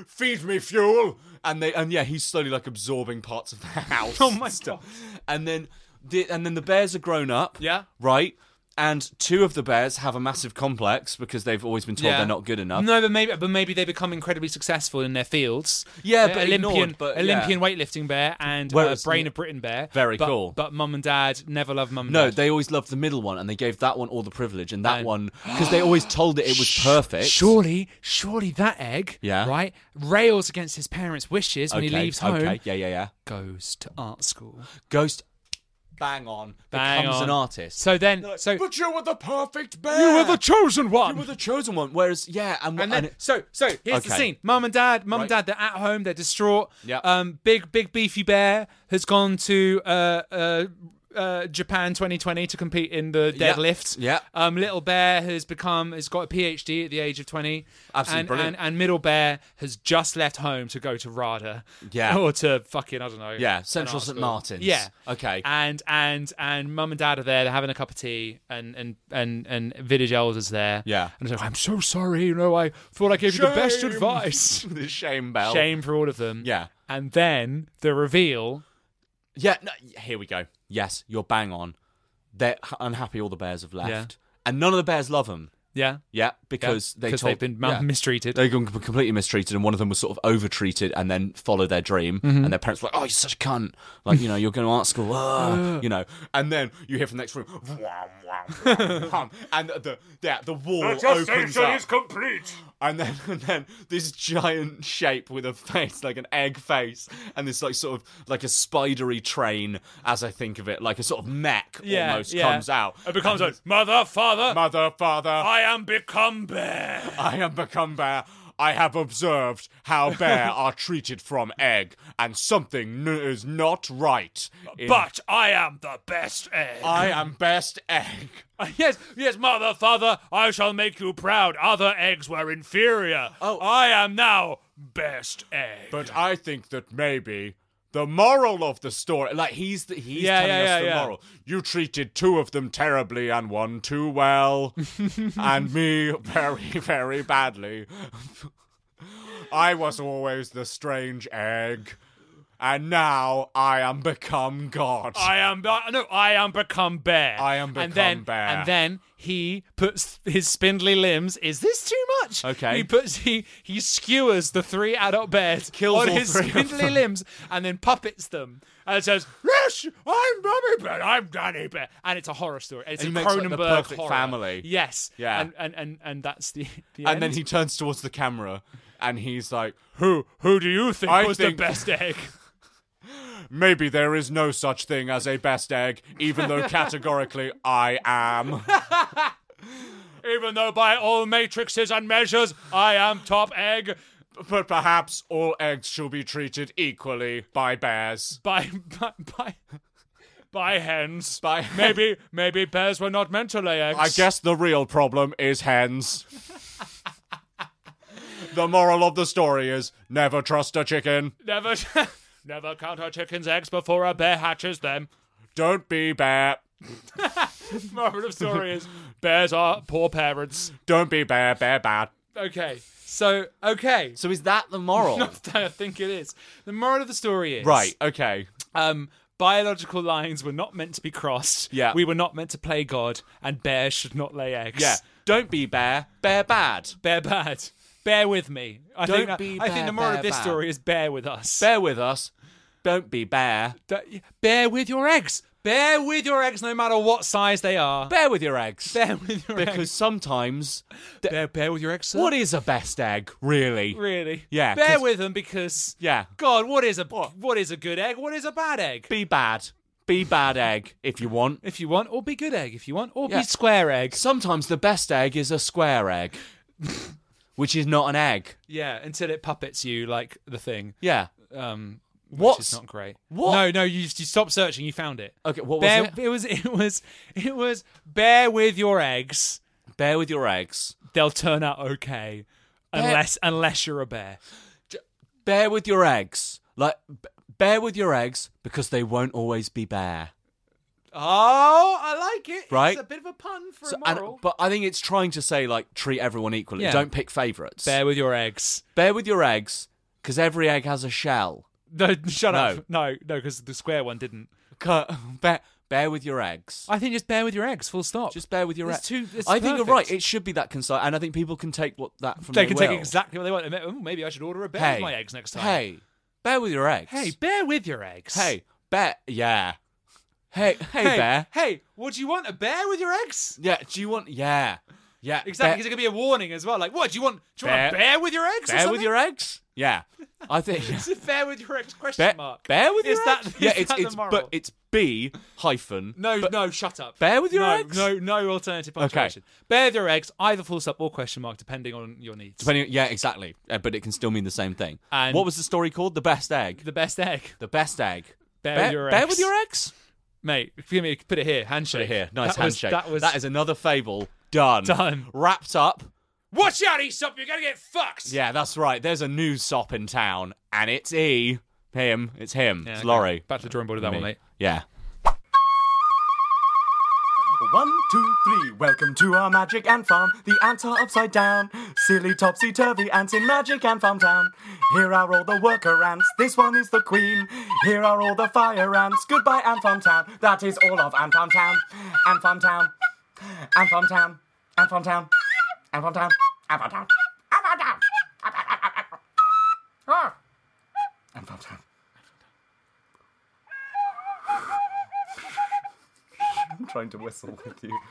feed me fuel. And they and yeah, he's slowly like absorbing parts of the house. Oh my God. And then the and then the bears are grown up. Yeah. Right? And two of the bears have a massive complex because they've always been told Yeah. they're not good enough. No, but maybe, but maybe they become incredibly successful in their fields. Yeah, Uh, but Olympian, ignored, but, Olympian yeah. weightlifting bear and Whereas- uh, Brain of Britain bear. Very but, cool. But mum and dad never loved mum and No, dad. they always loved the middle one, and they gave that one all the privilege, and that And- one because they always told it it was perfect. Surely, surely that egg, Yeah. right, rails against his parents' wishes when Okay, he leaves home, Okay, yeah, yeah, yeah. goes to art school. Ghost, bang on, Bang becomes on. an artist. So then, so but you were the perfect bear. you were the chosen one. You were the chosen one. Whereas, yeah, and, And then, and it- so, so here's the Okay. scene. Mum and dad, mum and Right. dad, they're at home, they're distraught. Yeah. Um, big, big beefy bear has gone to uh, uh, uh, Japan twenty twenty to compete in the Yeah. deadlift. Yeah. Um, little bear has become has got a PhD at the age of twenty. Absolutely and, brilliant. And, and middle bear has just left home to go to RADA. Yeah. Or to fucking I don't know. Yeah, an Central art Saint school. Martin's. Yeah. Okay. And and and mum and dad are there. They're having a cup of tea, and and and and village elders there. Yeah. And it's like, I'm so sorry. You know, I thought I gave you the best Shame. advice. the shame bell. Shame for all of them. Yeah. And then the reveal. Yeah, no, here we go. Yes, you're bang on. They're h- unhappy all the bears have left. Yeah. And none of the bears love them. Yeah. Yeah, because they because told, they've been mal- yeah. mistreated. They got completely mistreated, and one of them was sort of over-treated and then followed their dream. Mm-hmm. And their parents were like, oh, you're such a cunt. Like, you know, you're going to art school. ah," you know. And then you hear from the next room, "Wham, wham, wham, wham," and the, yeah, the wall opens up. complete. And then, and then this giant shape with a face, like an egg face, and this like sort of like a spidery train, as I think of it, like a sort of mech Yeah, almost yeah. comes out. It becomes like, mother, father, Mother, father, I am become bear. I am become bear. I have observed how bear are treated from egg, and something n- is not right. in- But I am the best egg. I am best egg. Uh, yes, yes, mother, father, I shall make you proud. Other eggs were inferior. Oh. I am now best egg. But I think that maybe the moral of the story, Like he's the, he's Yeah, telling yeah, us yeah, the yeah. moral. you treated two of them terribly and one too well, and me very, very badly. I was always the strange egg, and now I am become God. I am uh, no, I am become bear. I am and become then, bear. And then he puts his spindly limbs. Is this too much? Okay. He puts he he skewers the three adult bears Kills on all his three of spindly them. limbs and then puppets them and says, "Yes, I'm Mummy Bear. I'm Danny Bear." And it's a horror story. It's And a he makes, like, the Cronenberg perfect horror. family. Yes. Yeah. And and and, and that's the, the And then end. he turns towards the camera, and he's like, Who who do you think I was think- the best egg? Maybe there is no such thing as a best egg, even though categorically I am. Even though by all matrices and measures, I am top egg. But perhaps all eggs shall be treated equally by bears. By by by, by hens. By maybe maybe bears were not meant to lay eggs. I guess the real problem is hens. The moral of the story is never trust a chicken. never never count a chicken's eggs before a bear hatches them. Don't be bear. Moral of the story is bears are poor parents. Don't be bear, bear bad. Okay. So okay. so is that the moral? I think it is. The moral of the story is Right, okay. Um, biological lines were not meant to be crossed. Yeah. We were not meant to play God, and bears should not lay eggs. Yeah. Don't be bear, bear bad. Bear bad. Bear with me. I Don't think that- be I think bear, the moral bear of this bad. story is bear with us. Bear with us. Don't be bear. D- bear with your eggs. Bear with your eggs, no matter what size they are. Bear with your eggs. Bear with your Because eggs. sometimes, Bear, bear with your eggs, sir. what is a best egg, really? Really? Yeah, Bear 'cause- with them because. Yeah. God, what is a what is a good egg? What is a bad egg? Be bad. Be bad egg, if you want. If you want, or be good egg if you want, or Yeah. be square egg. Sometimes the best egg is a square egg, which is not an egg. Yeah, until it puppets you like the thing. Yeah. Um, which What's- is not great. what? No, no, you you stopped searching. You found it. Okay, what was bear, it? It was it was it was bear with your eggs. Bear with your eggs. They'll turn out okay, unless unless you're a bear. Bear with your eggs. Like, b- bear with your eggs because they won't always be bear. Oh, I like it. Right? It's a bit of a pun for So- a and- moral. but I think it's trying to say, like, treat everyone equally. Yeah. Don't pick favourites. Bear with your eggs. Bear with your eggs Because every egg has a shell. No, shut No. up. No, no, because the square one didn't. Cut. Bear, bear with your eggs. I think just bear with your eggs, full stop. Just bear with your It's eggs. too- it's I think you're perfect. right. It should be that concise, and I think people can take what that from. They their can take will. exactly what they want. Oh, maybe I should order a bear Hey, with my eggs next time. Hey, bear with your eggs. Hey, bear with your eggs. hey, bear. Yeah. Hey, hey, hey, bear. Hey, what do you want? A bear with your eggs? Yeah. Do you want? Yeah. Yeah. Exactly, because it could be a warning as well. Like, what do you want? Do you Bear- want a bear with your eggs? or Bear with something? your eggs. Yeah. I think. Is it bear with your eggs? Question Bear, mark. bear with Is your that- eggs. is yeah, that it's the it's moral? but it's B hyphen. No, but- no, shut up. Bear with your no, eggs? No, no alternative punctuation. Bear with your eggs, either full stop or question mark, depending on your needs. Depending, yeah, exactly. Uh, but it can still mean the same thing. And- what was the story called? The best egg. The best egg. The best egg. Bear bear, with your bear eggs. with your eggs. Mate, give me, put it here. Handshake. Put it here. Nice that handshake. Was, that was that is another fable done. Done. Wrapped up. Watch out, Aesop! You're gonna get fucked. Yeah, that's right. There's a new sop in town, and it's E. Him. It's him. Yeah, it's okay. Laurie. Back to the drawing board with that Me. one, mate. Yeah. One, two, three, welcome to our magic ant farm. The ants are upside down, silly topsy-turvy ants in magic ant farm town. Here are all the worker ants, this one is the queen. Here are all the fire ants, goodbye ant farm town. That is all of ant farm town. Ant farm town, ant farm town, ant farm town, ant farm town, ant farm town, ant farm town, ant farm town. I'm trying to whistle with you.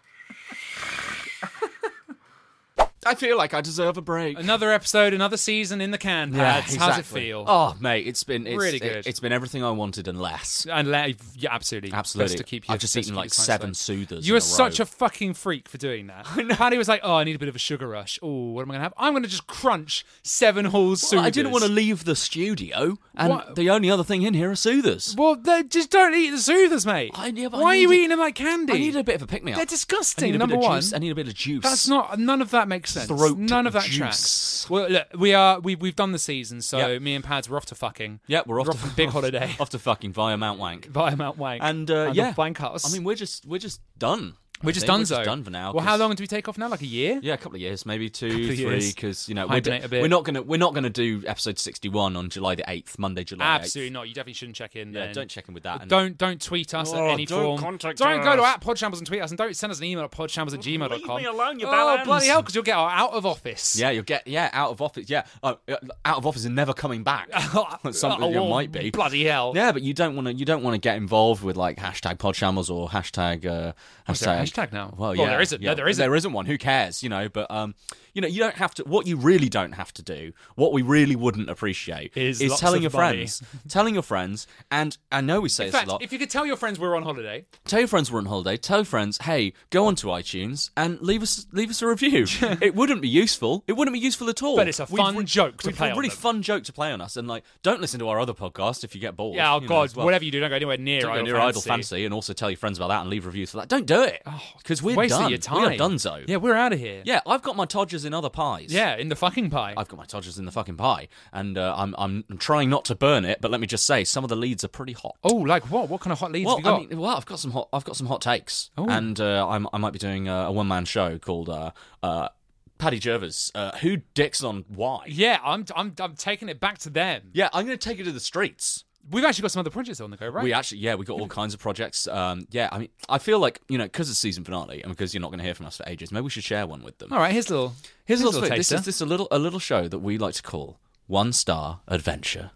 I feel like I deserve a break. Another episode, another season in the can, pads. How's it feel? Oh, mate, it's been it's, Really it- good. it's been everything I wanted and less. And le- yeah, absolutely, Absolutely. Best to keep you, I've just best to eaten keep like your time seven slow. soothers. You in are a such row. a fucking freak for doing that. Paddy was like, "Oh, I need a bit of a sugar rush. Oh, what am I going to have? I'm going to just crunch seven whole soothers." Well, I didn't want to leave the studio, and What? the only other thing in here are soothers. Well, they just don't eat the soothers, mate. I- yeah, but I Why are you need- eating them like candy? I need a bit of a pick me up. They're disgusting. I need a number bit of one, juice. I need a bit of juice. that's not. None of that makes sense. Throat None of that juice. tracks. Well, look, we are. We we've done the season, so Yep. me and Pads were off to fucking. Yeah, we're off We're to off on a big holiday. Off to fucking via Mount Wank. Via Mount Wank. And uh, And yeah, the Wank House. I mean, we're just we're just done. We're I just think done, We're so. just done for now. Well, how 'cause- long do we take off now? Like a year? Yeah, a couple of years, maybe two, Couple of three, years. because you know we're, Hibernate do- a bit. we're not gonna we're not gonna do episode sixty-one on July the eighth, Monday, July Absolutely eighth. not. You definitely shouldn't check in. Yeah, then. don't check in with that. And Don't don't tweet us Oh, at any don't form. contact don't go to us. at Podshambles and tweet us, and don't send us an email at podshambles at gmail dot com. Leave me alone, you Oh bellends. bloody hell! Because you'll get out of office. Yeah, you'll get yeah out of office. Yeah, oh, uh, out of office and never coming back. Something Oh, it might be. Bloody hell! Yeah, but you don't want to. You don't want to get involved with like hashtag Podshambles or hashtag. Uh, Is there a hashtag hashtag now? Well, Well, yeah, there isn't. No, yeah. there isn't. There isn't one. Who cares? You know, but um, you know, you don't have to. What you really don't have to do, what we really wouldn't appreciate, Is is lots telling of your money. friends, telling your friends, and I know we say In this fact, a lot. if you could tell your friends we're on holiday, Tell your friends we're on holiday. Tell your friends, hey, go onto iTunes and leave us leave us a review. It wouldn't be useful. It wouldn't be useful at all. But it's a We've fun re- joke to we've play a on really them. fun joke to play on us, and like, don't listen to our other podcast if you get bored. yeah, oh you know, god, as well. whatever you do, don't go anywhere near Don't go Idle near Fantasy. Idle Fantasy, and also tell your friends about that and leave reviews for that. Don't do it because we're Waste done. of your time. We are donezo. Yeah, we're out of here. yeah. I've got my Todgers in other pies. yeah, in the fucking pie. I've got my Todgers in the fucking pie, and uh, I'm, I'm I'm trying not to burn it. But let me just say, some of the leads are pretty hot. oh, like what? What kind of hot leads Well, have you got? I mean, well, I've got some hot. I've got some hot takes, Oh. and uh, I'm, I might be doing a, a one man show called uh, uh, Paddy Jervis. Uh, who dicks on why? yeah, I'm, I'm, I'm taking it back to them. Yeah, I'm going to take it to the streets. We've actually got some other projects on the go, right? We actually, yeah, we got all kinds of projects. Um, yeah, I mean, I feel like you know, because it's season finale, and because you're not going to hear from us for ages, maybe we should share one with them. All right, here's a little. Here's a little. little thing. This taster. is this is a little a little show that we like to call One Star Adventure.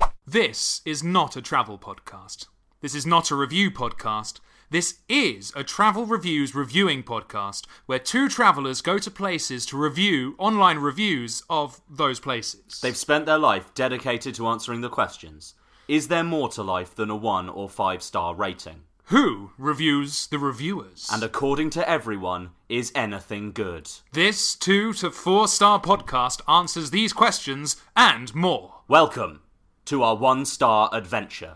This is not a travel podcast. This is not a review podcast. This is a travel reviews reviewing podcast where two travellers go to places to review online reviews of those places. They've spent their life dedicated to answering the questions. Is there more to life than a one or five star rating? Who reviews the reviewers? And according to everyone, is anything good? This two to four star podcast answers these questions and more. Welcome to our one star adventure.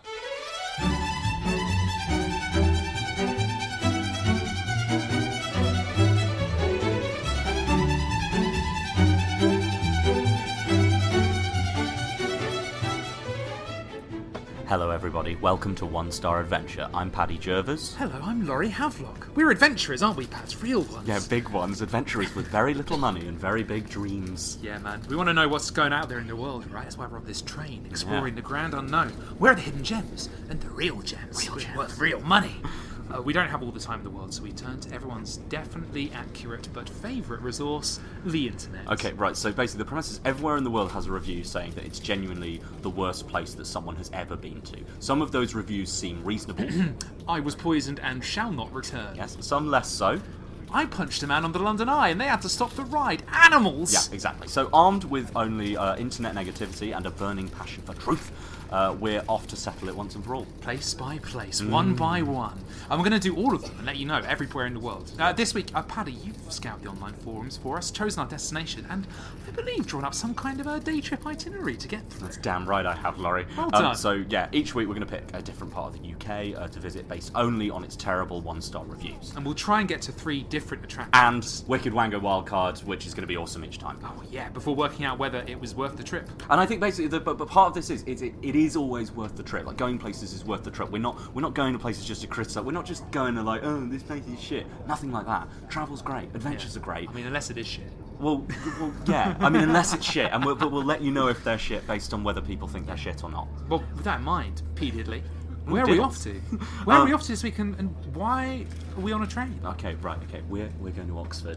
Hello everybody, welcome to One Star Adventure. I'm Paddy Jervers. Hello, I'm Laurie Havelock. We're adventurers, aren't we, Pat? Real ones. Yeah, big ones, adventurers with very little money and very big dreams. Yeah, man. We want to know what's going out there in the world, right? That's why we're on this train, exploring Yeah. the grand unknown. Where are the hidden gems? And the real gems. Real gems. Worth real money. Uh, we don't have all the time in the world, so we turn to everyone's definitely accurate but favourite resource, the internet. Okay, right, so basically the premise is everywhere in the world has a review saying that it's genuinely the worst place that someone has ever been to. Some of those reviews seem reasonable. I was poisoned and shall not return. Yes, some less so. I punched a man on the London Eye and they had to stop the ride. Animals! Yeah, exactly. So armed with only uh, internet negativity and a burning passion for truth, uh, we're off to settle it once and for all. Place by place, Mm. one by one. And we're going to do all of them and let you know everywhere in the world. Uh, this week, uh, Paddy, you've scoured the online forums for us, chosen our destination, and I believe drawn up some kind of a day trip itinerary to get through. That's damn right I have, Laurie. Well Um, done. so yeah, each week we're going to pick a different part of the U K uh, to visit based only on its terrible one-star reviews. And we'll try and get to three different attractions. And Wicked Wango Wildcards, which is going to be awesome each time. Oh yeah, before working out whether it was worth the trip. And I think basically, the, but, but part of this is it, it, it is always worth the trip. Like going places is worth the trip. We're not we're not going to places just to criticize. We're not just going to like, oh, this place is shit. Nothing like that. Travel's great. Adventures Yeah. are great. I mean, unless it is shit. Well, well, yeah. I mean, unless it's shit, and we'll, but we'll let you know if they're shit based on whether people think they're shit or not. Well, with that in mind, Pete Diddley, where are we Diddle. off to? Where are Um, we off to this week, and, and why are we on a train? Okay, right. Okay, we're we're going to Oxford.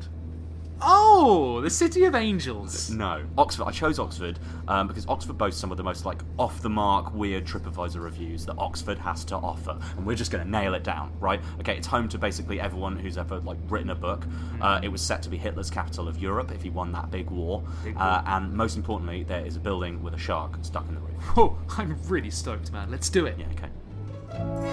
Oh, the City of Angels. No, Oxford. I chose Oxford um, because Oxford boasts some of the most like off-the-mark, weird TripAdvisor reviews that Oxford has to offer, and we're just going to nail it down, right? Okay, it's home to basically everyone who's ever like written a book. Uh, it was set to be Hitler's capital of Europe if he won that big war, Big uh, and most importantly, there is a building with a shark stuck in the roof. Oh, I'm really stoked, man. Let's do it. Yeah, okay.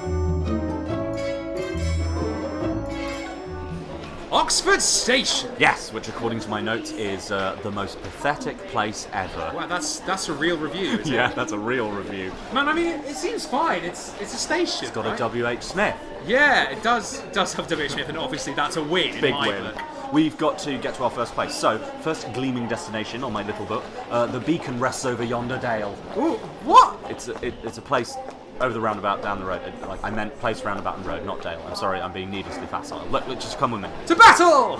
Oxford Station. Yes, which according to my notes is uh, the most pathetic place ever. Wow, that's that's a real review, isn't Yeah, it? that's a real review. Man, I mean, it, it seems fine. It's it's a station. It's got right? a W H Smith. Yeah, it does does have W H Smith, and obviously that's a win. Big in my win. book. We've got to get to our first place. So, first gleaming destination on my little book. Uh, the beacon rests over yonder dale. Ooh, what? It's a, it, it's a place over the roundabout down the road. It- like I meant place roundabout and road, not dale. I'm sorry, I'm being needlessly facile. Look, look, just come with me. To battle!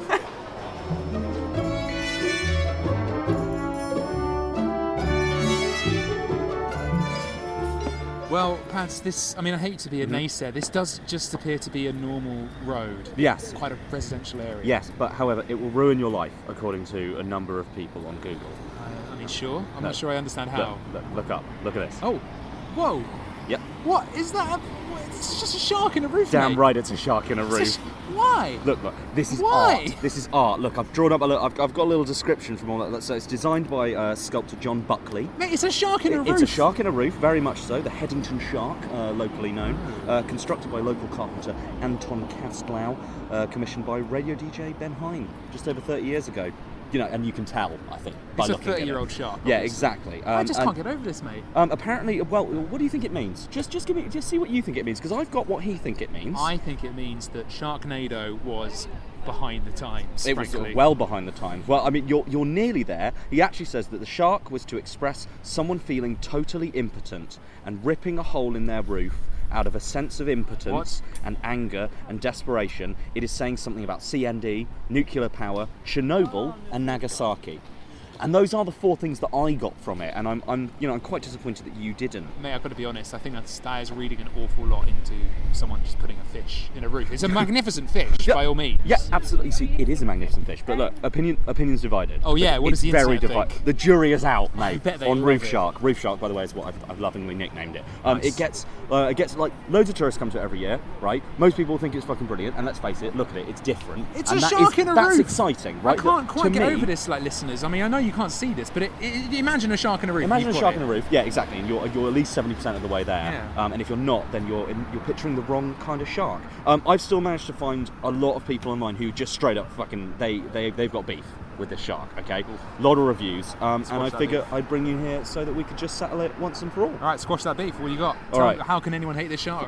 Well, Pads, this, I mean, I hate to be a naysayer, this does just appear to be a normal road. Yes. Quite a residential area. Yes, but however, it will ruin your life, according to a number of people on Google. Uh, I mean, sure. I'm No. not sure I understand how. Look, look, look up. Look at this. Oh, whoa. Yep. What? Is that a, it's just a shark in a roof, Damn mate. right, it's a shark in a It's a roof. sh- Why? Look, look. This is Why? art. This is art. Look, I've drawn up a little. I've, I've got a little description from all that. So it's designed by uh, sculptor John Buckley. Mate, it's a shark in a It- roof. It's a shark in a roof, very much so. The Headington shark, uh, locally known, uh, constructed by local carpenter Anton Kastlau, uh, commissioned by radio D J Ben Hine just over thirty years ago. You know, and you can tell, I think, by It's a looking at it. thirty-year-old shark. Yeah, obviously. exactly. I Um, just and- can't get over this, mate. Um, apparently, well, what do you think it means? Just, just give me, just see what you think it means, because I've got what he think it means. I think it means that Sharknado was behind the times. It was frankly. well behind the times. Well, I mean, you're you're nearly there. He actually says that the shark was to express someone feeling totally impotent and ripping a hole in their roof out of a sense of impotence and anger and desperation. It is saying something about C N D, nuclear power, Chernobyl, and Nagasaki. And those are the four things that I got from it, and I'm, I'm, you know, I'm quite disappointed that you didn't. Mate, I've got to be honest. I think that's, that is reading an awful lot into someone just putting a fish in a roof. It's a magnificent fish, Yeah. by all means. Yeah, absolutely. See, it is a magnificent fish, but look, opinion opinions divided. Oh, yeah, what it's does the very internet divided. think? The jury is out, mate. bet they on love Roof it. Shark. Roof Shark, by the way, is what I've, I've lovingly nicknamed it. Um, Nice. It gets, uh, it gets like loads of tourists come to it every year, right? Most people think it's fucking brilliant, and let's face it, look at it, it's different. It's and a that shark is- in a That's roof. exciting, right? I can't To quite get me- over this, like listeners. I mean, I know you can't see this, but it, it, imagine a shark in a roof. Imagine a You've got shark it. in a roof. Yeah, exactly. And you're you're at least seventy percent of the way there. Yeah. Um, and if you're not, then you're in, you're picturing the wrong kind of shark. Um, I've still managed to find a lot of people online who just straight up fucking they they they've got beef with this shark. Okay, a lot of reviews. Um, and I watch that figure beef. I'd bring you here so that we could just settle it once and for all. All right, squash that beef. What you got? All Tell right. me, how can anyone hate this shark?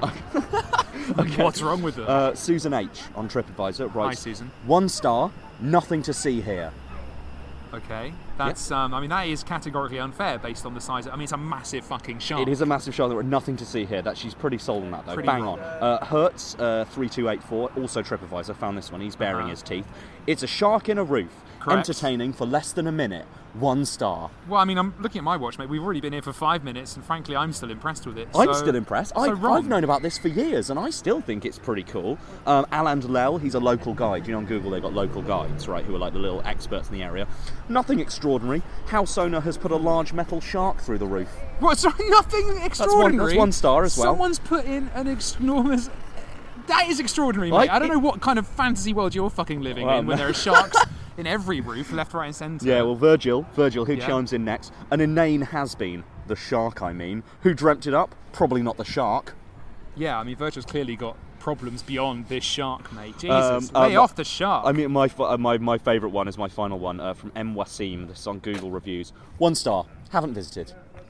What's wrong with them? Uh, Susan H on TripAdvisor writes, Susan. One star, nothing to see here. Okay, that's. Um, I mean, that is categorically unfair based on the size. Of, I mean, it's a massive fucking shark. It is a massive shark. There are nothing to see here. That she's pretty sold on that though. Pretty Bang right. on. Uh, Hertz uh, three two eight four, also TripAdvisor. Found this one. He's baring Uh-huh. his teeth. It's a shark in a roof. Correct. Entertaining for less than a minute. One star. Well, I mean, I'm looking at my watch, mate. We've already been here for five minutes, and frankly, I'm still impressed with it. I'm so- still impressed. So I've, wrong. I've known about this for years, and I still think it's pretty cool. Um, Alan Lell, he's a local guide. You know, on Google they've got local guides, right, who are like the little experts in the area. Nothing extraordinary. House owner has put a large metal shark through the roof. What? Sorry, nothing extraordinary. that's one star as well. Someone's put in an enormous. That is extraordinary, mate. Like, I don't it- know what kind of fantasy world you're fucking living Well, in when no. there are sharks in every roof, left, right, and centre. Yeah, well, Virgil, Virgil, who Yeah. chimes in next. An inane has-been, the shark, I mean. Who dreamt it up? Probably not the shark. Yeah, I mean, Virgil's clearly got problems beyond this shark, mate. Jesus, Um, lay um, off the shark. I mean, my fi- uh, my my favourite one is my final one uh, from M Wasim. This is on Google reviews. One star. Haven't visited.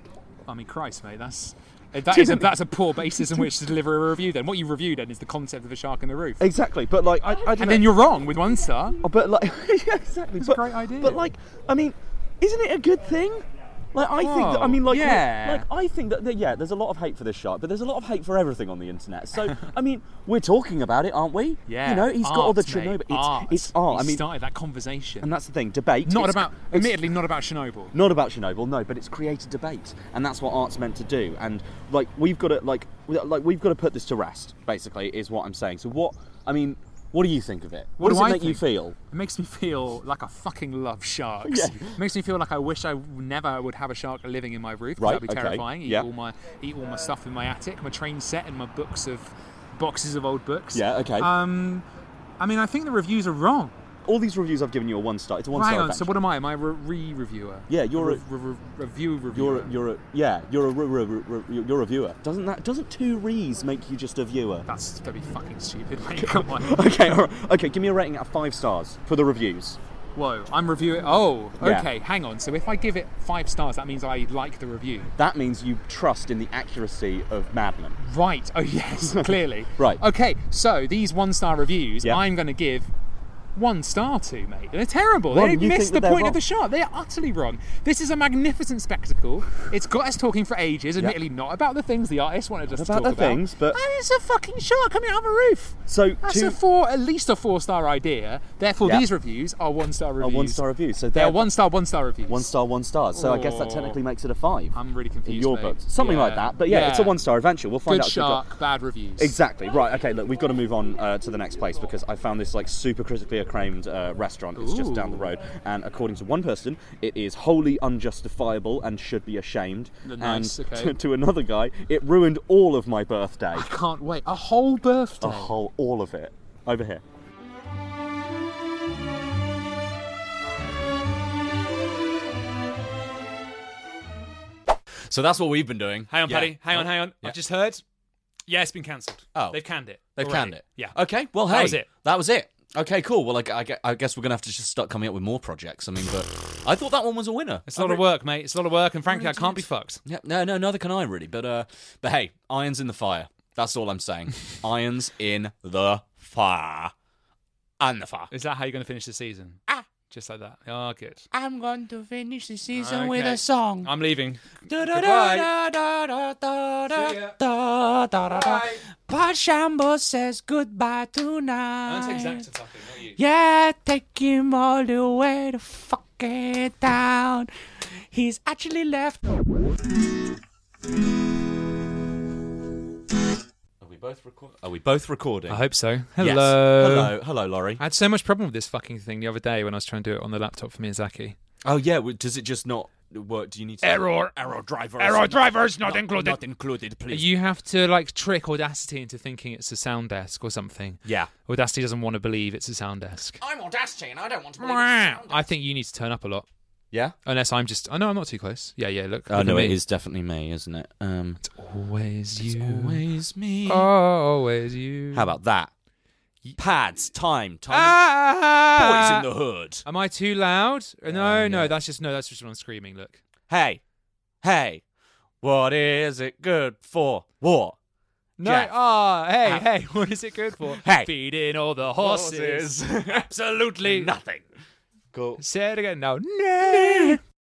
I mean, Christ, mate, that's that is a, that's a poor basis on which to deliver a review. Then what you review then is the concept of a shark in the roof, Exactly, but like I, I don't and know. then you're wrong with one star. Oh, but like, yeah, exactly. It's but, a great idea. But like, I mean, isn't it a good thing? Like, I think that, I mean, like, yeah. like I think that, that, yeah, there's a lot of hate for this shark, but there's a lot of hate for everything on the internet. So, I mean, we're talking about it, aren't we? Yeah, You know, he's got all the art, mate, Chernobyl. It's art. it's art. He I mean, started that conversation. and that's the thing. Debate. Not It's- about, it's- admittedly, not about Chernobyl. Not about Chernobyl, no, but it's created debate, and that's what art's meant to do. And like, we've got to like, we- like we've got to put this to rest. Basically, is what I'm saying. So, what I mean. What do you think of it? What, What does do it I make you think? feel? It makes me feel like I fucking love sharks. Yeah. It makes me feel like I wish I never would have a shark living in my roof. 'Cause Right, that'd be okay, terrifying. Eat yeah. all my eat all my stuff in my attic, my train set, and my books of boxes of old books. Yeah, okay. Um, I mean, I think the reviews are wrong. All these reviews I've given you a one star. It's a one Hang star. on. So what am I? Am I a re- re-reviewer? Yeah, you're a- re- re- re- review You're reviewer. a, you're a, yeah, you're a re- re- re- re- you're a viewer. Doesn't that doesn't two re's make you just a viewer? That's very fucking stupid, mate. Come on. Okay, all right. Okay, give me a rating out of five stars for the reviews. Whoa, I'm reviewing. Oh, Yeah. okay. Hang on. So if I give it five stars, that means I like the review. That means you trust in the accuracy of Mad Men. Right. Oh, yes, clearly. Right. Okay, so these one-star reviews, Yeah. I'm going to give one star to, mate. They're terrible. Well, they you missed think the that they're point wrong? of the shark. They're utterly wrong. This is a magnificent spectacle. It's got us talking for ages, admittedly not about the things the artist wanted us to About talk the about. things, but- And it's a fucking shark coming out of a roof. So That's two a four, at least a four-star idea. Therefore, Yeah. these reviews are one-star a reviews. one star review. So They're they're one-star, one-star reviews. one star, one star. So I guess that Oh. technically makes it a five. I'm really confused, in your mate. books, something Yeah. like that. But yeah, it's a Yeah. one star adventure. We'll find Good out. if we've got- shark, bad reviews. Exactly. Right. Okay. Look, we've got to move on uh, to the next place because I found this like super critically acclaimed uh, restaurant. It's just down the Ooh. road, and according to one person, it is wholly unjustifiable and should be ashamed. Nice, and okay. to, to another guy, it ruined all of my birthday. I can't wait. A whole birthday. A whole, all of it. Over here. So that's what we've been doing. Hang on, Yeah. Paddy. Hang on, Oh, hang on. yeah. I've just heard. Yeah, it's been cancelled. Oh. They've canned it. They've already. canned it. Yeah. Okay. Well, hey, That was it. That was it. Okay, cool. Well, like, I, gue- I guess we're gonna have to just start coming up with more projects. I mean, but I thought that one was a winner. It's a lot of work, mate. It's a lot of work, and frankly, I can't be fucked. Yeah, no, no, neither can I really. But uh, but hey, irons in the fire. That's all I'm saying. Irons in the fire. And the fire. Is that how you're going to finish the season? Ah. Just like that. Oh, good. I'm going to finish the season Okay. with a song. I'm leaving. Da-da-da-da-da-da-da-da-da. But Shambo says goodbye tonight. I'm going to take Zach to fucking, not you. Yeah, take him all the way to fuck it down. He's actually left. Are we both record? Are we both recording? I hope so. Hello. Yes. Hello, hello, Laurie. I had so much problem with this fucking thing the other day when I was trying to do it on the laptop for Miyazaki. Oh yeah, well, does it just not work? Do you need to Error. Error drivers. Error drivers not included. Not included, please. You have to like trick Audacity into thinking it's a sound desk or something. Yeah. Audacity doesn't want to believe it's a sound desk. I'm Audacity and I don't want to believe it's a sound. I think you need to turn up a lot. Yeah. Unless I'm just. I know I'm not too close. Yeah, yeah. Look. Oh look no, at it me. is definitely me, isn't it? Um, It's always you. always me. Always you. How about that? Pads, time, time. Ah! Boys in the hood. Am I too loud? No, yeah. no. That's just no. That's just when I'm screaming. Look. Hey, hey, what is it good for? What? No. Jeff. Ah. hey, Ah. hey. What is it good for? Hey. Feeding all the horses. Absolutely Nothing. Cool. Say it again now. Nah.